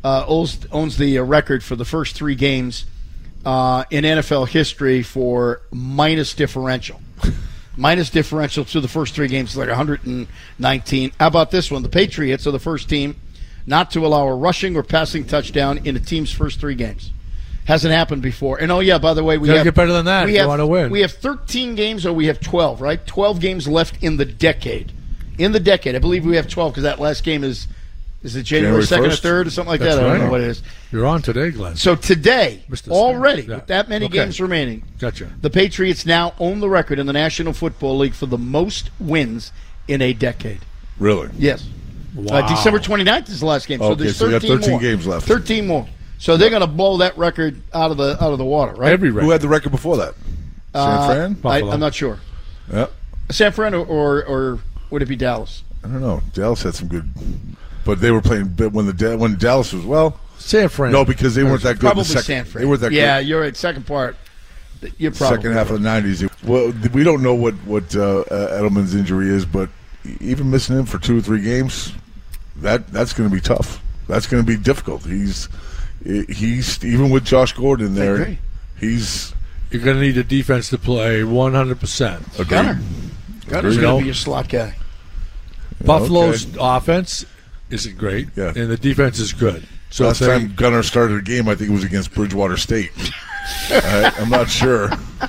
Speaker 4: owns the record for the first 3 games in NFL history for minus differential. Minus differential to the first 3 games is like 119. How about this one? The Patriots are the first team not to allow a rushing or passing touchdown in a team's first 3 games. Hasn't happened before. And, by the way, we have...
Speaker 5: get better than that if you want to win.
Speaker 4: We have 13 games, or we have 12, right? 12 games left in the decade. In the decade. I believe we have 12 because that last game is it January 2nd or 3rd or something like that? I don't know what it is.
Speaker 5: You're on today, Glenn.
Speaker 4: So today, already, with that many games remaining,
Speaker 5: gotcha.
Speaker 4: The Patriots now own the record in the National Football League for the most wins in a decade.
Speaker 6: Really?
Speaker 4: Yes.
Speaker 6: Wow.
Speaker 4: December 29th is the last game. So there's 13
Speaker 6: we got 13
Speaker 4: more.
Speaker 6: games left.
Speaker 4: 13 more. So they're going to blow that record out of the water, right?
Speaker 5: Every record.
Speaker 6: Who had the record before that? San Fran?
Speaker 4: I'm not sure.
Speaker 6: Yeah.
Speaker 4: San Fran or would it be Dallas?
Speaker 6: I don't know. Dallas had some good, but they were playing when Dallas was
Speaker 5: San Fran.
Speaker 6: No, because they weren't that good.
Speaker 4: Probably San Fran.
Speaker 6: They weren't that good.
Speaker 4: Yeah, you're right. Second part. You're probably
Speaker 6: second half of the '90s. Well, we don't know what Edelman's injury is, but even missing him for 2 or 3 games, that's going to be tough. That's going to be difficult. He's even with Josh Gordon there.
Speaker 5: You're going to need a defense to play 100%.
Speaker 4: Gunner's going to be your slot guy.
Speaker 5: Buffalo's offense isn't great, and the defense is good. So
Speaker 6: last time Gunner started a game, I think it was against Bridgewater State. I'm not sure.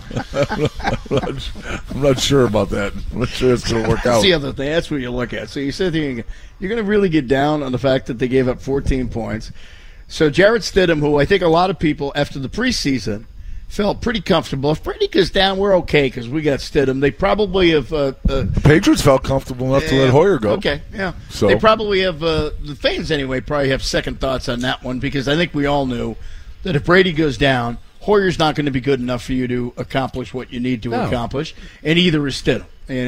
Speaker 6: I'm not sure about that. I'm not sure it's going to work out.
Speaker 4: That's the other thing. That's what you look at. So you sit there, you're going to really get down on the fact that they gave up 14 points. So Jarrett Stidham, who I think a lot of people after the preseason felt pretty comfortable. If Brady goes down, we're okay because we got Stidham. They probably have.
Speaker 6: The Patriots felt comfortable enough to let Hoyer go.
Speaker 4: Okay, yeah.
Speaker 6: So
Speaker 4: they probably have the fans anyway. Probably have second thoughts on that one because I think we all knew that if Brady goes down, Hoyer's not going to be good enough for you to accomplish what you need to accomplish, and either is Stidham.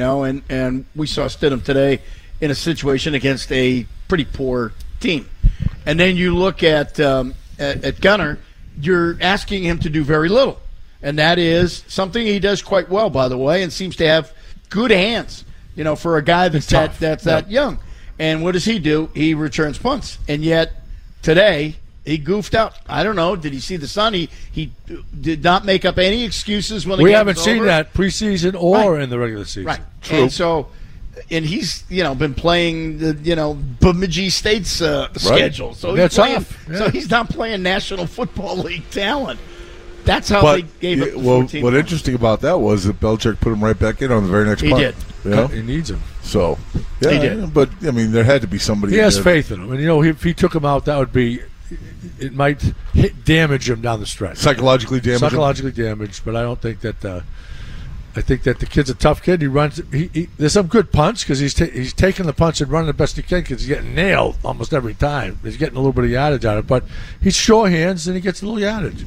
Speaker 4: And we saw Stidham today in a situation against a pretty poor team. And then you look at Gunner, you're asking him to do very little. And that is something he does quite well, by the way, and seems to have good hands, for a guy that's that young. And what does he do? He returns punts. And yet today he goofed out. I don't know. Did he see the sun? He did not make up any excuses when the game was over.
Speaker 5: We haven't seen that preseason or in the regular season.
Speaker 4: Right.
Speaker 6: True.
Speaker 4: And he's, been playing the, Bemidji State's schedule. So
Speaker 5: that's
Speaker 4: tough. So he's not playing National Football League talent. That's how they gave up the 14
Speaker 6: what interesting about that was that Belichick put him right back in on the very next punt.
Speaker 4: He did.
Speaker 5: He needs him.
Speaker 6: So,
Speaker 4: he did.
Speaker 6: But, there had to be somebody.
Speaker 5: He has faith in him. And, if he took him out, that would be – it might damage him down the stretch.
Speaker 6: Psychologically damaged him?
Speaker 5: Psychologically damaged, but I don't think that I think that the kid's a tough kid. He runs. There's some good punts because he's taking the punts and running the best he can because he's getting nailed almost every time. He's getting a little bit of yardage out of it, but he's sure hands and he gets a little yardage.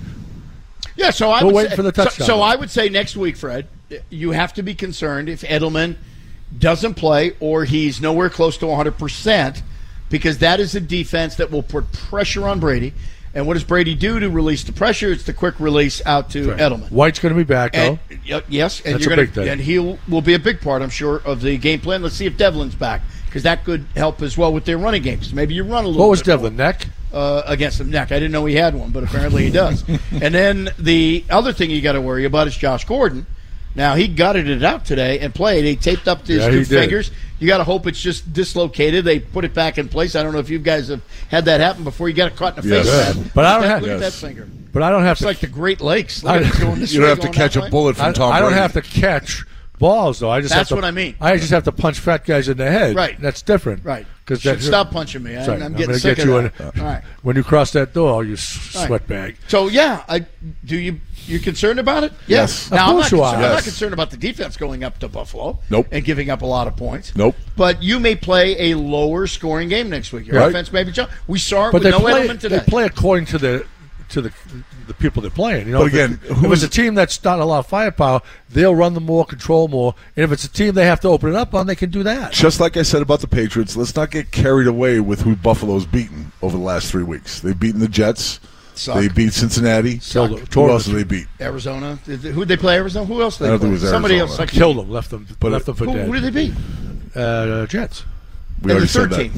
Speaker 4: Yeah, so I
Speaker 5: We're
Speaker 4: would
Speaker 5: waiting
Speaker 4: say,
Speaker 5: for the touchdown.
Speaker 4: So I would say next week, Fred, you have to be concerned if Edelman doesn't play or he's nowhere close to 100% because that is a defense that will put pressure on Brady. And what does Brady do to release the pressure? It's the quick release out to Edelman.
Speaker 5: White's going to be back, though.
Speaker 4: Yes, and
Speaker 5: that's a big thing.
Speaker 4: And he will be a big part, I'm sure, of the game plan. Let's see if Devlin's back because that could help as well with their running games. Maybe you run a little.
Speaker 5: What was
Speaker 4: bit
Speaker 5: Devlin,
Speaker 4: more.
Speaker 5: neck?
Speaker 4: Against him, neck. I didn't know he had one, but apparently he does. And then the other thing you got to worry about is Josh Gordon. Now, he gutted it out today and played. He taped up his 2 fingers. You got to hope it's just dislocated. They put it back in place. I don't know if you guys have had that happen before. You got caught in the face.
Speaker 6: Yeah.
Speaker 5: But I don't have
Speaker 4: look at that finger.
Speaker 5: But I don't have
Speaker 4: it's like the Great Lakes. You
Speaker 6: don't have to catch a bullet from Tom Brady.
Speaker 5: I don't have to catch balls, though.
Speaker 4: That's what I mean.
Speaker 5: I just have to punch fat guys in the head.
Speaker 4: Right.
Speaker 5: That's different.
Speaker 4: Right.
Speaker 5: Because
Speaker 4: stop punching me. I'm getting sick of that. All right.
Speaker 5: When you cross that door, you sweatbag.
Speaker 4: So, you're concerned about it?
Speaker 6: Yes.
Speaker 4: Now, I'm not concerned about the defense going up to Buffalo and giving up a lot of points.
Speaker 6: Nope.
Speaker 4: But you may play a lower scoring game next week. Your offense may be challenged. We saw it with no Edelman today.
Speaker 5: They play according to the people they're playing.
Speaker 6: But again,
Speaker 5: if it's a team that's not a lot of firepower, they'll run the more, control more. And if it's a team they have to open it up on, they can do that.
Speaker 6: Just like I said about the Patriots, let's not get carried away with who Buffalo's beaten over the last 3 weeks. They've beaten the Jets. They beat Cincinnati. Who else did they beat?
Speaker 4: Arizona. Who did they play? Arizona. Who else did they play?
Speaker 6: Think it was
Speaker 4: somebody
Speaker 6: Arizona.
Speaker 4: else.
Speaker 5: Killed them. Left them for dead.
Speaker 4: Who did they beat?
Speaker 5: Jets.
Speaker 6: We already said
Speaker 4: 13.
Speaker 6: that.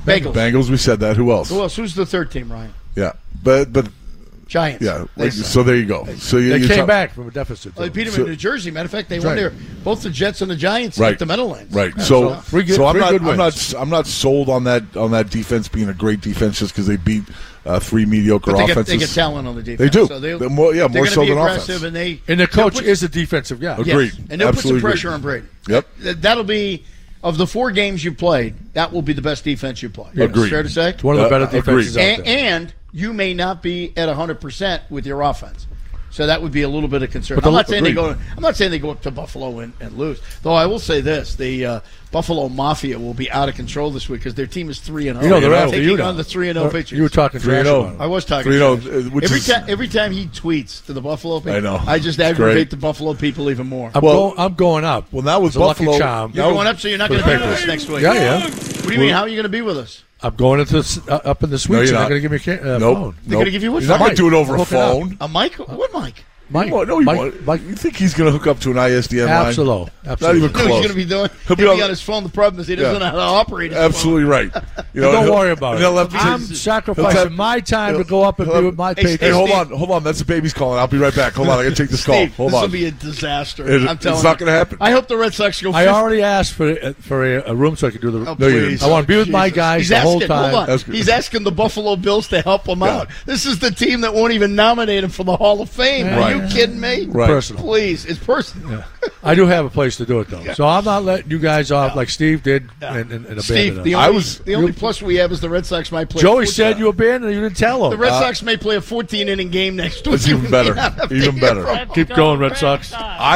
Speaker 4: Bengals.
Speaker 6: Bengals, we said that. Who else?
Speaker 4: Who else? Who's the third team, Ryan?
Speaker 6: Yeah, but
Speaker 4: Giants.
Speaker 6: Yeah, so there you go. So
Speaker 5: they came back from a deficit.
Speaker 4: They beat them in New Jersey. Matter of fact, they won there. Both the Jets and the Giants at the Meadowlands.
Speaker 6: Right.
Speaker 4: Yeah,
Speaker 6: So I'm not sold on that defense being a great defense just because they beat three mediocre offenses.
Speaker 4: They get talent on the defense.
Speaker 6: They do.
Speaker 4: So
Speaker 6: they're more so than offense.
Speaker 4: And
Speaker 5: the coach is a defensive guy.
Speaker 6: Agreed.
Speaker 4: And they'll put some pressure on Brady.
Speaker 6: Yep.
Speaker 4: That'll be. Of the 4 games you played, that will be the best defense you play.
Speaker 6: Yes. Agreed.
Speaker 4: Fair to say?
Speaker 5: It's one of the better defenses out there.
Speaker 4: And you may not be at 100% with your offense. So that would be a little bit of concern.
Speaker 5: But
Speaker 4: I'm not saying they go up to Buffalo and lose. Though I will say this: the Buffalo Mafia will be out of control this week because their team is 3-0.
Speaker 5: You know they're
Speaker 4: taking on the 3-0 Patriots.
Speaker 5: You were talking 3-0.
Speaker 4: I was talking 3-0. Every time he tweets to the Buffalo people,
Speaker 6: I know.
Speaker 4: I just aggravate the Buffalo people even more.
Speaker 5: I'm going up.
Speaker 6: Well, now with
Speaker 5: Buffalo,
Speaker 6: Buffalo,
Speaker 4: you're going up, so you're not going to be with us next week.
Speaker 5: Yeah.
Speaker 4: What do you mean? How are you going to be with us?
Speaker 5: I'm going up in the suite. You're not going to give me a phone.
Speaker 4: They're going to give you what?
Speaker 6: You're not going to do it over a phone.
Speaker 4: A mic? What mic?
Speaker 5: Mike,
Speaker 6: you think he's going to hook up to an ISDN line?
Speaker 5: Absolutely.
Speaker 6: Not even close.
Speaker 4: He's going to be doing. He'll be on his phone. The problem is he doesn't know how to operate his
Speaker 6: Absolutely
Speaker 4: phone.
Speaker 6: Right.
Speaker 5: Don't worry about it. I'm sacrificing my time to go up and be with my Patriots.
Speaker 6: Hey, hold on. That's the baby's calling. I'll be right back. Hold on. I got to take this call. Hold on.
Speaker 4: This will be a disaster. I'm telling you.
Speaker 6: It's not going to happen.
Speaker 4: I hope the Red Sox go.
Speaker 5: I already asked for a room so I can do the.
Speaker 4: Please.
Speaker 5: I want to be with my guys the whole time.
Speaker 4: Hold on. He's asking the Buffalo Bills to help him out. This is the team that won't even nominate him for the Hall of Fame. Are you kidding me?
Speaker 6: Right.
Speaker 5: Personal.
Speaker 4: Please, it's personal.
Speaker 5: Yeah. I do have a place to do it though, so I'm not letting you guys off like Steve did and abandon
Speaker 4: Steve,
Speaker 5: us.
Speaker 4: The only plus we have is the Red Sox might play.
Speaker 5: Joey said you abandoned. You didn't tell him.
Speaker 4: The Red Sox may play a 14-inning game next week.
Speaker 6: It's even better. Even better.
Speaker 5: Keep going, Red Sox.
Speaker 6: I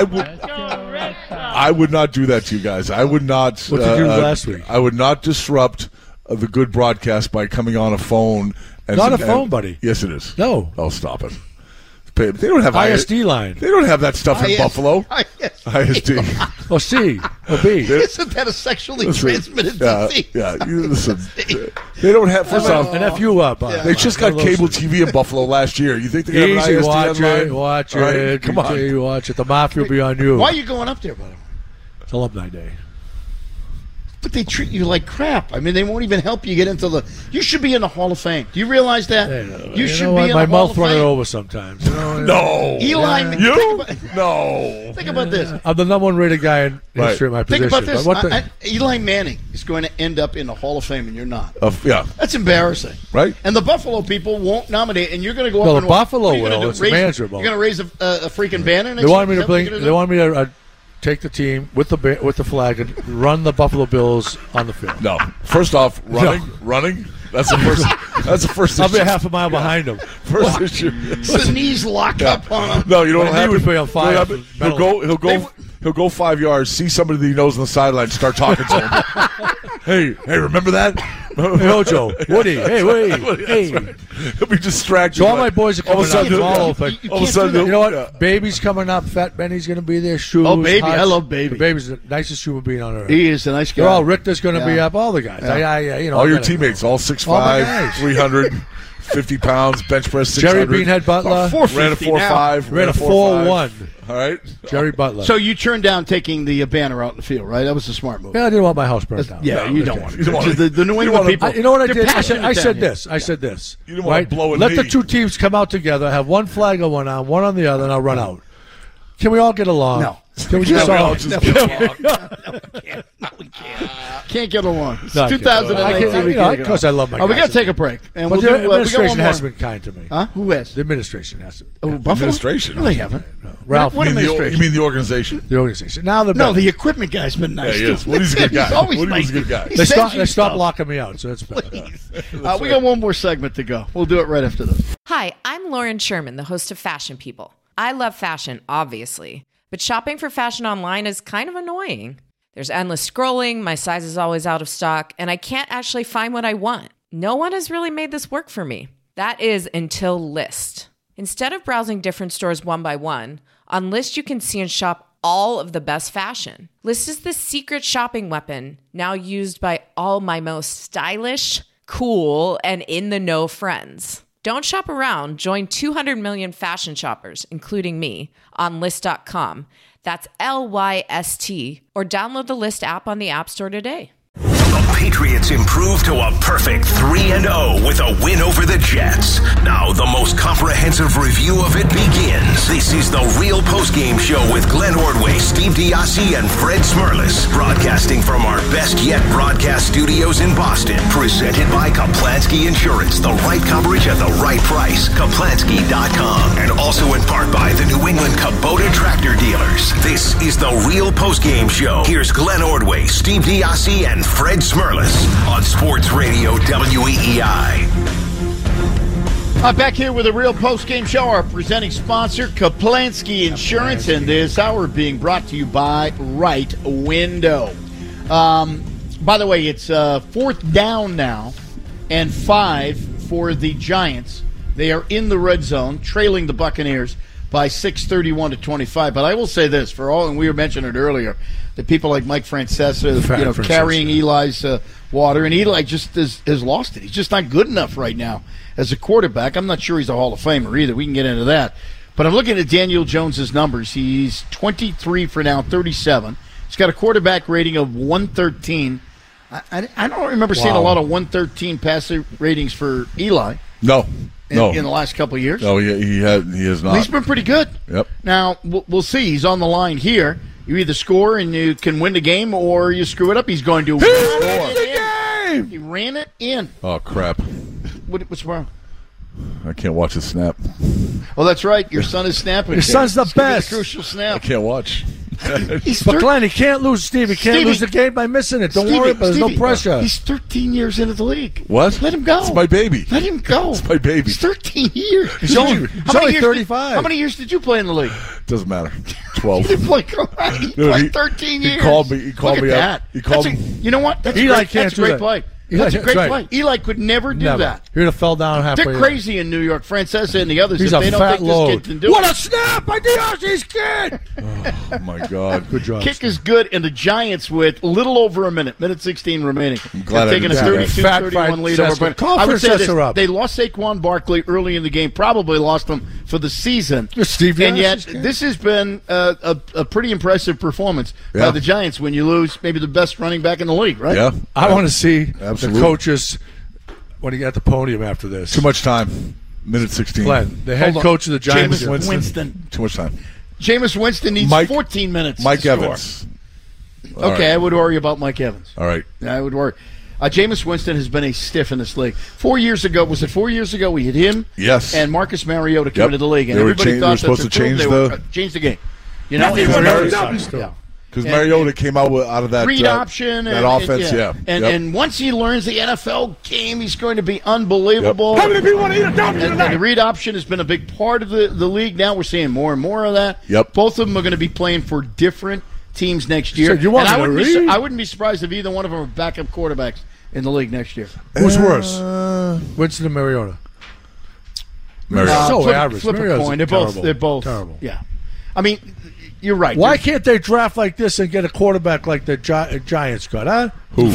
Speaker 6: would not do that to you guys. I would not.
Speaker 5: What did you do last week?
Speaker 6: I would not disrupt the good broadcast by coming on a phone.
Speaker 5: Not a phone, buddy.
Speaker 6: Yes, it is.
Speaker 5: No.
Speaker 6: Oh, stop it. They don't have
Speaker 5: ISD line.
Speaker 6: They don't have that stuff in Buffalo. ISD.
Speaker 5: Or C or B.
Speaker 4: Isn't that a sexually transmitted disease?
Speaker 6: Yeah. Listen, they don't have. First off,
Speaker 5: and F you up.
Speaker 6: They just got cable TV in Buffalo last year. You think they have an ISD line?
Speaker 5: Watch it.
Speaker 6: Right, come on.
Speaker 5: Watch it. The mafia will be on you.
Speaker 4: Why are you going up there, buddy?
Speaker 5: It's Alumni Day.
Speaker 4: But they treat you like crap. I mean, they won't even help you get into the. You should be in the Hall of Fame. Do you realize that? You should be in the Hall of Fame.
Speaker 5: My mouth running over sometimes.
Speaker 6: No.
Speaker 4: Eli.
Speaker 6: You? No.
Speaker 4: Think about this.
Speaker 5: I'm the number 1 rated guy in history of my position.
Speaker 4: Think about this. Eli Manning is going to end up in the Hall of Fame, and you're not.
Speaker 6: Yeah.
Speaker 4: That's embarrassing.
Speaker 6: Right.
Speaker 4: And the Buffalo people won't nominate, and you're going to go up.
Speaker 5: Well, the Buffalo will. It's manageable.
Speaker 4: You're going to raise a freaking banner.
Speaker 5: They want me to bring. They want me to. Take the team with the flag and run the Buffalo Bills on the field.
Speaker 6: No. First off, running. That's the first. That's the first.
Speaker 5: I'll be half a mile behind him.
Speaker 6: First issue.
Speaker 4: The knees lock up on him.
Speaker 6: No, you don't have
Speaker 5: to. Be on fire.
Speaker 6: He'll go 5 yards, see somebody that he knows on the sideline, start talking to him. hey, remember that?
Speaker 5: Hey, Ojo, Woody, hey.
Speaker 6: He'll be distracted.
Speaker 5: So all my boys are coming up.
Speaker 6: All of a sudden,
Speaker 5: you know what? Baby's coming up. Fat Benny's going to be there. Shoes.
Speaker 4: Oh, Baby. I love Baby.
Speaker 5: Baby's the nicest human being on earth.
Speaker 4: He is a nice guy.
Speaker 5: They're all Richter's going to be up. All the guys.
Speaker 6: All your teammates, all 6'5", 350 pounds, bench press 600.
Speaker 5: Jerry Beanhead Butler.
Speaker 6: Ran a 4.5.
Speaker 5: Ran a 4.1.
Speaker 6: All right.
Speaker 5: Jerry Butler.
Speaker 4: So you turned down taking the banner out in the field, right? That was a smart move.
Speaker 5: Yeah, I didn't want my house burned down.
Speaker 4: Yeah, you don't want it. The New England people.
Speaker 5: You know what I did? I said this.
Speaker 6: You didn't want to blow a
Speaker 5: Let
Speaker 6: knee.
Speaker 5: the two teams come out together, have one flag on one arm, one on the other, and I'll run out. Can we all get along?
Speaker 4: No.
Speaker 5: Can we just all
Speaker 6: get along?
Speaker 4: No, we can't. Can't get along. It's
Speaker 5: No,
Speaker 4: 2019.
Speaker 5: Of course, I love my guys.
Speaker 4: We got to take a break. And
Speaker 5: But
Speaker 4: we'll
Speaker 5: the
Speaker 4: do,
Speaker 5: administration hasn't been kind to me.
Speaker 4: Huh? Who has?
Speaker 5: The administration hasn't.
Speaker 4: Oh, Buffalo?
Speaker 6: Administration?
Speaker 4: No, they haven't.
Speaker 5: Ralph,
Speaker 4: What administration?
Speaker 6: You mean the organization?
Speaker 5: the organization. Now they're
Speaker 4: No,
Speaker 5: better.
Speaker 4: the equipment guy's been nice,
Speaker 6: Yeah, he is.
Speaker 4: too.
Speaker 6: Woody's a good guy.
Speaker 4: He's always
Speaker 6: Woody was
Speaker 4: nice.
Speaker 6: a good guy.
Speaker 4: He
Speaker 5: They
Speaker 4: sends you
Speaker 5: stopped
Speaker 4: stuff.
Speaker 5: locking me out, so that's better.
Speaker 4: Please. We got one more segment to go. We'll do it right after this.
Speaker 14: Hi, I'm Lauren Sherman, the host of Fashion People. I love fashion, obviously, but shopping for fashion online is kind of annoying. There's endless scrolling, my size is always out of stock, and I can't actually find what I want. No one has really made this work for me. That is until Lyst. Instead of browsing different stores one by one, on Lyst you can see and shop all of the best fashion. Lyst is the secret shopping weapon now used by all my most stylish, cool, and in-the-know friends. Don't shop around. Join 200 million fashion shoppers, including me, on Lyst.com. That's LYST, or download the Lyst app on the App Store today.
Speaker 3: The Patriots improved to a perfect 3-0 with a win over the Jets. Now the most comprehensive review of it begins. This is the Real Postgame Show with Glenn Ordway, Steve Diassi, and Fred Smirlis. Broadcasting from our best yet broadcast studios in Boston. Presented by Kaplansky Insurance. The right coverage at the right price. Kaplansky.com. And also in part by the New England Kubota Tractor Dealers. This is the Real Postgame Show. Here's Glenn Ordway, Steve Diassi, and Fred Smirlis on Sports Radio WEEI.
Speaker 4: Back here with a Real Post-Game Show, our presenting sponsor, Kaplansky Insurance, and this hour being brought to you by Right Window. By the way, it's 4th down now and 5 for the Giants. They are in the red zone, trailing the Buccaneers by 6:31-25. But I will say this, for all, and we mentioned it earlier, that people like Mike Francesa, carrying Eli's water, and Eli just has lost it. He's just not good enough right now as a quarterback. I'm not sure he's a Hall of Famer either. We can get into that. But I'm looking at Daniel Jones's numbers. He's 23 for now, 37. He's got a quarterback rating of 113. I don't remember seeing a lot of 113 passer ratings for Eli.
Speaker 6: No.
Speaker 4: In the last couple of years.
Speaker 6: No, he has not.
Speaker 4: He's been pretty good.
Speaker 6: Yep.
Speaker 4: Now, we'll see. He's on the line here. You either score and you can win the game, or you screw it up. He's going to
Speaker 6: win the game!
Speaker 4: He ran it in.
Speaker 6: Oh, crap.
Speaker 4: What's wrong?
Speaker 6: I can't watch the snap.
Speaker 4: Well, that's right. Your son is snapping.
Speaker 5: Your son's the best.
Speaker 4: Crucial snap.
Speaker 6: I can't watch.
Speaker 5: But Glenn, he can't lose, Steve. He can't lose the game by missing it. Don't worry, but there's no pressure.
Speaker 4: He's 13 years into the league.
Speaker 6: What?
Speaker 4: Let him go.
Speaker 6: It's my baby.
Speaker 4: Let him go.
Speaker 6: It's my baby.
Speaker 4: He's 13 years.
Speaker 5: He's only 35.
Speaker 4: How many years did you play in the league?
Speaker 6: Doesn't matter. 12.
Speaker 4: He played 13 years.
Speaker 6: He called me up. He called me.
Speaker 4: You know what? That's
Speaker 5: Eli
Speaker 4: a great play. That's a great play. Eli could never do that.
Speaker 5: He would have fell down halfway.
Speaker 4: They're crazy in New York. Francesa and the others.
Speaker 5: He's
Speaker 4: if they
Speaker 5: a
Speaker 4: don't
Speaker 5: fat
Speaker 4: think
Speaker 5: load.
Speaker 4: This kid can do
Speaker 5: What
Speaker 4: it.
Speaker 5: a snap by Diassi's kid!
Speaker 6: Oh, my God.
Speaker 5: Good job.
Speaker 4: Kick is good, and the Giants with little over a minute 16 remaining.
Speaker 6: I'm glad
Speaker 4: taking a 32-31 lead over.
Speaker 5: Call
Speaker 4: I would say this,
Speaker 5: up.
Speaker 4: they lost Saquon Barkley early in the game, probably lost him for the season.
Speaker 5: Steve
Speaker 4: and yet, this has been a pretty impressive performance by the Giants when you lose maybe the best running back in the league, right?
Speaker 6: Yeah.
Speaker 5: I want to see
Speaker 6: the
Speaker 5: coaches when he got the podium after this.
Speaker 6: Too much time. Minute 16.
Speaker 5: Glenn, the head coach of the Giants.
Speaker 4: Jameis Winston.
Speaker 6: Too much time.
Speaker 4: Jameis Winston needs 14 minutes
Speaker 6: Mike
Speaker 4: to
Speaker 6: Evans.
Speaker 4: Score. Okay, I would worry about Mike Evans.
Speaker 6: All right.
Speaker 4: I would worry. Jameis Winston has been a stiff in this league. 4 years ago, was it 4 years ago we hit him?
Speaker 6: Yes.
Speaker 4: And Marcus Mariota came into the league. And
Speaker 6: they
Speaker 4: everybody thought
Speaker 6: supposed to change
Speaker 4: the game. You know,
Speaker 6: because Mariota came out of that
Speaker 4: read option,
Speaker 6: that offense,
Speaker 4: And once he learns the NFL game, he's going to be unbelievable.
Speaker 6: Yep.
Speaker 4: How many people want to eat a dump tonight? And the read option has been a big part of the league. Now we're seeing more and more of that.
Speaker 6: Yep.
Speaker 4: Both of them are going to be playing for different teams next year.
Speaker 5: So
Speaker 4: I wouldn't be surprised if either one of them are backup quarterbacks in the league next year.
Speaker 5: Who's worse, Winston and Mariota?
Speaker 6: Mariota.
Speaker 5: Average.
Speaker 4: Flip a coin. They're both terrible. Yeah. I mean, you're right.
Speaker 5: Why can't they draft like this and get a quarterback like the Giants got? Huh?
Speaker 6: Who?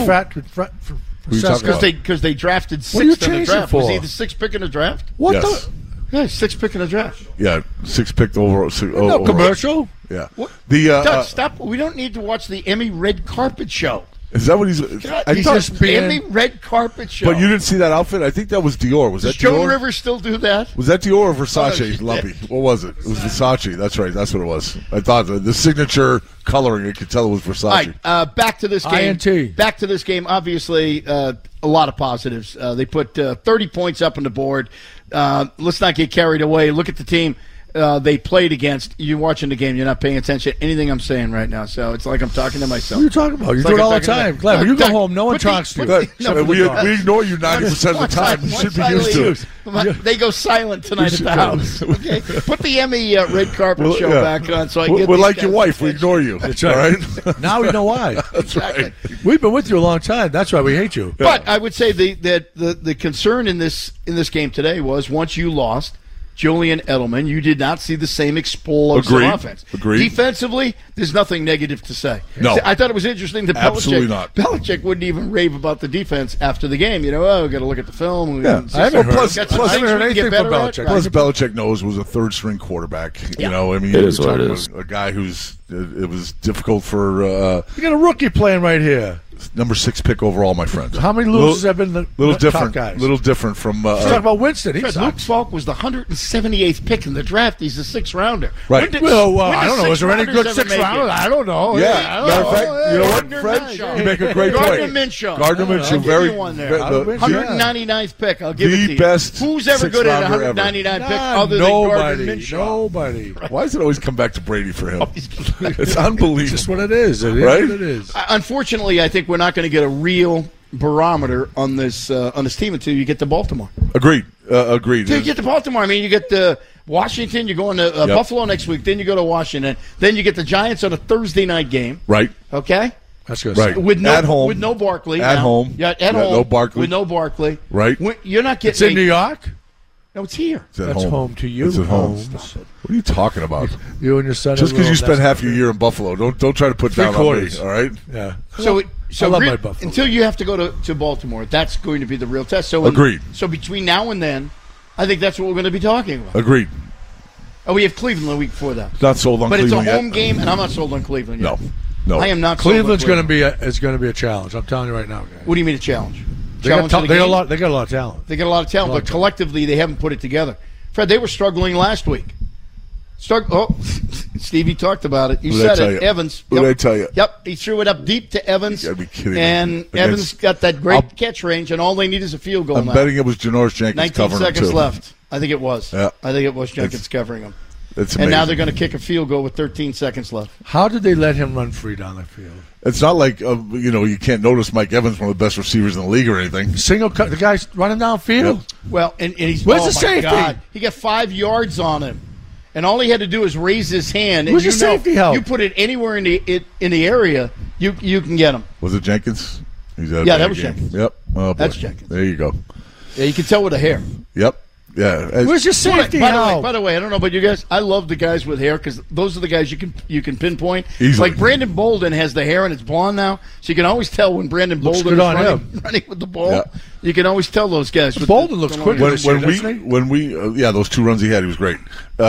Speaker 4: Because they drafted sixth in the draft. Was he the sixth pick in the draft?
Speaker 5: What
Speaker 6: yes.
Speaker 4: Sixth pick in the draft.
Speaker 6: Yeah, sixth pick overall.
Speaker 5: No commercial.
Speaker 6: Yeah.
Speaker 4: What?
Speaker 6: The
Speaker 4: stop. We don't need to watch the Emmy red carpet show.
Speaker 6: Is that what he's?
Speaker 4: He's just Emmy red carpet show.
Speaker 6: But you didn't see that outfit? I think that was Dior. Was
Speaker 4: Does
Speaker 6: that
Speaker 4: Joan
Speaker 6: Dior?
Speaker 4: Rivers still do that?
Speaker 6: Was that Dior or Versace? Lumpy. What was it? It was Versace. That's right. That's what it was. I thought the signature coloring. I could tell it was Versace.
Speaker 4: All right. Back to this game.
Speaker 5: INT.
Speaker 4: Back to this game. Obviously, a lot of positives. They put 30 points up on the board. Let's not get carried away. Look at the team they played against. You're watching the game. You're not paying attention to anything I'm saying right now. So it's like I'm talking to myself.
Speaker 5: What are you talking about? You do it all the time. Glenn, when you go home, no one talks to you.
Speaker 6: We ignore you 90% of the time. You should be used to it.
Speaker 4: They go silent tonight at the house. Okay? Put the Emmy red carpet show back on so I get
Speaker 6: We're like your wife. We ignore you.
Speaker 5: That's right. Now we know why.
Speaker 6: That's right.
Speaker 5: We've been with you a long time. That's why we hate you.
Speaker 4: But I would say the concern in this game today was once you lost Julian Edelman, you did not see the same explosive offense.
Speaker 6: Agreed.
Speaker 4: Defensively, there's nothing negative to say.
Speaker 6: No.
Speaker 4: I thought it was interesting that Belichick wouldn't even rave about the defense after the game. You know, we've got to look at the film.
Speaker 6: Yeah.
Speaker 5: I haven't heard anything from Belichick.
Speaker 6: Plus, Belichick knows was a third-string quarterback.
Speaker 4: Yeah.
Speaker 6: You know, I mean,
Speaker 15: it is what it is.
Speaker 6: A guy who's it was difficult for.
Speaker 5: You got a rookie playing right here.
Speaker 6: Number 6 pick overall, my friend.
Speaker 5: How many losers have been the
Speaker 6: little
Speaker 5: top
Speaker 6: different,
Speaker 5: guys?
Speaker 6: Little different from.
Speaker 5: Let's talk about Winston.
Speaker 4: Fred, Luke Falk was the 178th pick in the draft. He's a 6th rounder.
Speaker 6: Right.
Speaker 4: When did
Speaker 5: I don't know. Is there any good
Speaker 4: sixth
Speaker 5: 6th rounders? I don't know.
Speaker 6: Yeah.
Speaker 4: I don't
Speaker 6: Matter of
Speaker 4: know.
Speaker 6: fact, you know what,
Speaker 4: Gardner
Speaker 6: Fred?
Speaker 4: Minshew.
Speaker 6: You make a great
Speaker 4: Gardner
Speaker 6: point.
Speaker 4: Minshew.
Speaker 6: Gardner Minshew,
Speaker 4: I'll give
Speaker 6: very
Speaker 4: you one there.
Speaker 6: the
Speaker 4: 199th pick. I'll give it to you.
Speaker 6: best.
Speaker 4: Who's ever good at a 199 pick other than Gardner Minshew?
Speaker 5: Nobody.
Speaker 6: Why does it always come back to Brady for him? It's unbelievable.
Speaker 5: It's just what it is. It is
Speaker 6: Right?
Speaker 5: what it is.
Speaker 4: Unfortunately, I think we're not going to get a real barometer on this team until you get to Baltimore.
Speaker 6: Agreed. Agreed.
Speaker 4: Until you get to Baltimore. I mean, you get to Washington, you're going to Buffalo next week, then you go to Washington, then you get the Giants on a Thursday night game.
Speaker 6: Right.
Speaker 4: Okay?
Speaker 5: That's good.
Speaker 6: Right.
Speaker 4: At home. With no Barkley.
Speaker 6: At home.
Speaker 4: Yeah, at home.
Speaker 6: No Barkley.
Speaker 4: With no Barkley.
Speaker 6: Right.
Speaker 4: You're not getting
Speaker 5: It's in New York?
Speaker 4: No, it's here.
Speaker 6: It's at
Speaker 5: That's home to you.
Speaker 6: It's at home.
Speaker 5: Holmes.
Speaker 6: What are you talking about?
Speaker 5: You and your son.
Speaker 6: Just because you spent half your year in Buffalo, don't try to put down on me. All right.
Speaker 5: Yeah.
Speaker 4: So
Speaker 5: I love my Buffalo.
Speaker 4: until you have to go to Baltimore, that's going to be the real test. So
Speaker 6: Agreed.
Speaker 4: So between now and then, I think that's what we're going to be talking about.
Speaker 6: Agreed.
Speaker 4: Oh, we have Cleveland the week before that.
Speaker 6: Not sold on
Speaker 4: but
Speaker 6: Cleveland
Speaker 4: it's a home
Speaker 6: yet.
Speaker 4: game, and I'm not sold on Cleveland yet.
Speaker 6: No.
Speaker 4: I am not.
Speaker 5: Cleveland's
Speaker 4: going to
Speaker 5: be a challenge. I'm telling you right now, guys.
Speaker 4: What do you mean a challenge?
Speaker 5: They got a lot of talent.
Speaker 4: They got a lot of talent, but collectively they haven't put it together. Fred, they were struggling last week. Stevie talked about it. You said it. Evans.
Speaker 6: What did I tell you?
Speaker 4: Yep, he threw it up deep to Evans.
Speaker 6: You gotta be kidding me.
Speaker 4: And Evans got that great catch range, and all they need is a field goal
Speaker 6: I'm
Speaker 4: now.
Speaker 6: betting it was Janoris Jenkins
Speaker 4: 19
Speaker 6: covering him,
Speaker 4: seconds
Speaker 6: too.
Speaker 4: left. I think it was.
Speaker 6: Yeah.
Speaker 4: I think it was Jenkins covering him.
Speaker 6: It's
Speaker 4: and now
Speaker 6: amazing.
Speaker 4: they're going to kick a field goal with 13 seconds left.
Speaker 5: How did they let him run free down the field?
Speaker 6: It's not like you can't notice Mike Evans, one of the best receivers in the league or anything.
Speaker 5: Single cut, the guy's running downfield.
Speaker 6: Yep.
Speaker 4: Well, and he's
Speaker 5: Where's
Speaker 4: oh
Speaker 5: the
Speaker 4: my
Speaker 5: safety?
Speaker 4: God. He got 5 yards on him, and all he had to do is raise his hand. And
Speaker 5: Where's the safety help?
Speaker 4: You put it anywhere in the area, you can get him.
Speaker 6: Was it Jenkins? He's had a
Speaker 4: Yeah,
Speaker 6: bad
Speaker 4: that was
Speaker 6: game.
Speaker 4: Jenkins.
Speaker 6: Yep. Oh, boy.
Speaker 4: That's Jenkins.
Speaker 6: There you go.
Speaker 4: Yeah, you can tell with the hair.
Speaker 6: Yep. Yeah.
Speaker 5: Where's your safety help?
Speaker 4: By the way, I don't know about you guys. I love the guys with hair because those are the guys you can pinpoint.
Speaker 6: Easily.
Speaker 4: Like Brandon Bolden has the hair and it's blonde now, so you can always tell when Brandon
Speaker 5: Looks
Speaker 4: Bolden
Speaker 5: good
Speaker 4: is
Speaker 5: on
Speaker 4: running with the ball.
Speaker 6: Yeah.
Speaker 4: You can always tell those guys. with
Speaker 5: Bolden
Speaker 4: the-
Speaker 5: looks
Speaker 4: the
Speaker 5: quick.
Speaker 4: long-
Speaker 6: When we those 2 runs he had, he was great.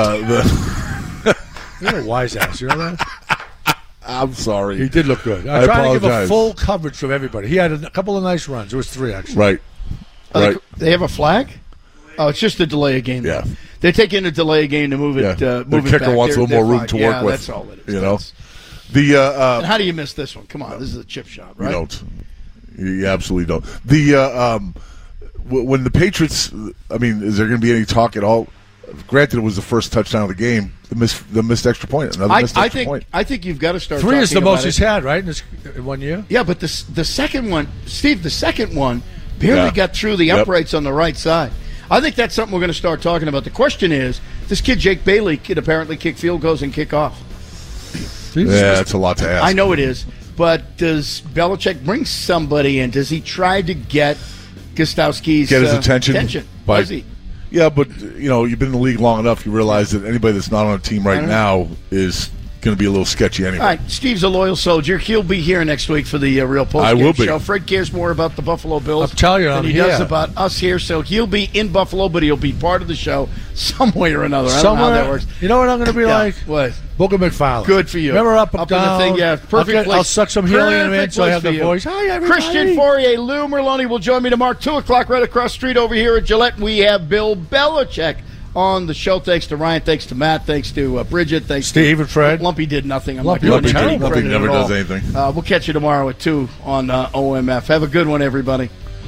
Speaker 5: You're a wise ass. You know that?
Speaker 6: I'm sorry.
Speaker 5: He did look good.
Speaker 6: I
Speaker 5: I'm trying to give a
Speaker 6: apologize.
Speaker 5: full coverage from everybody. He had a couple of nice runs. It was 3, actually.
Speaker 6: Right. Right.
Speaker 4: They have a flag? Oh, it's just a delay of game.
Speaker 6: Yeah.
Speaker 4: They're taking a delay of game to move it.
Speaker 6: Yeah.
Speaker 4: Move
Speaker 6: The
Speaker 4: it
Speaker 6: kicker
Speaker 4: back.
Speaker 6: wants a
Speaker 4: They're-
Speaker 6: little more
Speaker 4: they're
Speaker 6: room to
Speaker 4: fine.
Speaker 6: work with.
Speaker 4: That's all it is.
Speaker 6: You know.
Speaker 4: And how do you miss this one? Come on, this is a chip shot, right?
Speaker 6: You don't. You absolutely don't. When the Patriots, I mean, is there going to be any talk at all? Granted, it was the first touchdown of the game. The missed extra point. Another missed extra point.
Speaker 4: I think you've got to start.
Speaker 5: 3 is the
Speaker 4: talking
Speaker 5: most
Speaker 4: about
Speaker 5: he's
Speaker 4: it.
Speaker 5: had, right, in 1 year?
Speaker 4: Yeah, but the second one, Steve, the second one barely got through the uprights on the right side. I think that's something we're going to start talking about. The question is, this kid Jake Bailey could apparently kick field goals and kick off.
Speaker 6: Yeah, that's a lot to ask.
Speaker 4: I know it is, but does Belichick bring somebody in? Does he try to get Gostowski's
Speaker 6: Get his attention?
Speaker 4: Does he?
Speaker 6: Yeah, but you've been in the league long enough. You realize that anybody that's not on a team right now is going to be a little sketchy anyway.
Speaker 4: All right, Steve's a loyal soldier. He'll be here next week for the real post
Speaker 6: I will be.
Speaker 4: show. Fred cares more about the Buffalo Bills
Speaker 5: I'll tell you,
Speaker 4: than
Speaker 5: I'm
Speaker 4: he
Speaker 5: here.
Speaker 4: does about us here. So he'll be in Buffalo, but he'll be part of the show some way or another. I don't know how that works.
Speaker 5: You know what I'm going to be like?
Speaker 4: What?
Speaker 5: Booker McFarlane.
Speaker 4: Good for you.
Speaker 5: Remember up and
Speaker 4: in
Speaker 5: down?
Speaker 4: the thing, yeah, perfect place.
Speaker 5: I'll suck some helium in
Speaker 4: Perfect
Speaker 5: so I
Speaker 4: place
Speaker 5: have
Speaker 4: for
Speaker 5: the
Speaker 4: you.
Speaker 5: voice. Hi, everybody.
Speaker 4: Christian Fourier, Lou Merloni will join me tomorrow, 2 o'clock, right across the street over here at Gillette. We have Bill Belichick on the show. Thanks to Ryan, thanks to Matt, thanks to Bridget, thanks
Speaker 5: Steve
Speaker 4: to
Speaker 5: and Fred.
Speaker 4: Lumpy did nothing. I'm
Speaker 5: Lumpy
Speaker 4: not giving
Speaker 5: did
Speaker 4: any
Speaker 5: terrible.
Speaker 4: credit
Speaker 6: Lumpy never
Speaker 4: at all.
Speaker 6: does anything.
Speaker 4: We'll catch you tomorrow at 2 on OMF. Have a good one, everybody.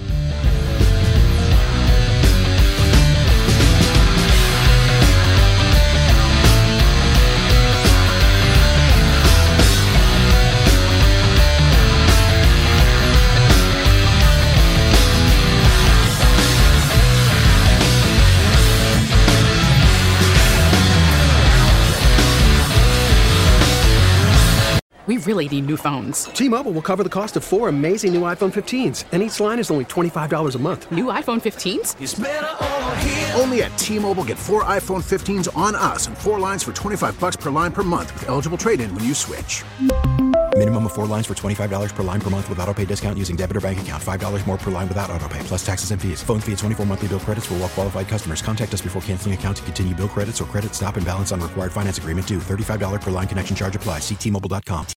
Speaker 15: We really need new phones.
Speaker 16: T-Mobile will cover the cost of 4 amazing new iPhone 15s, and each line is only $25 a month.
Speaker 15: New iPhone 15s?
Speaker 17: Only at T-Mobile, get 4 iPhone 15s on us and 4 lines for $25 per line per month with eligible trade-in when you switch.
Speaker 18: Minimum of 4 lines for $25 per line per month with autopay discount using debit or bank account. $5 more per line without autopay, plus taxes and fees. Phone fee at 24 monthly bill credits for well-qualified customers. Contact us before canceling account to continue bill credits or credit stop and balance on required finance agreement due. $35 per line connection charge applies. See T-Mobile.com.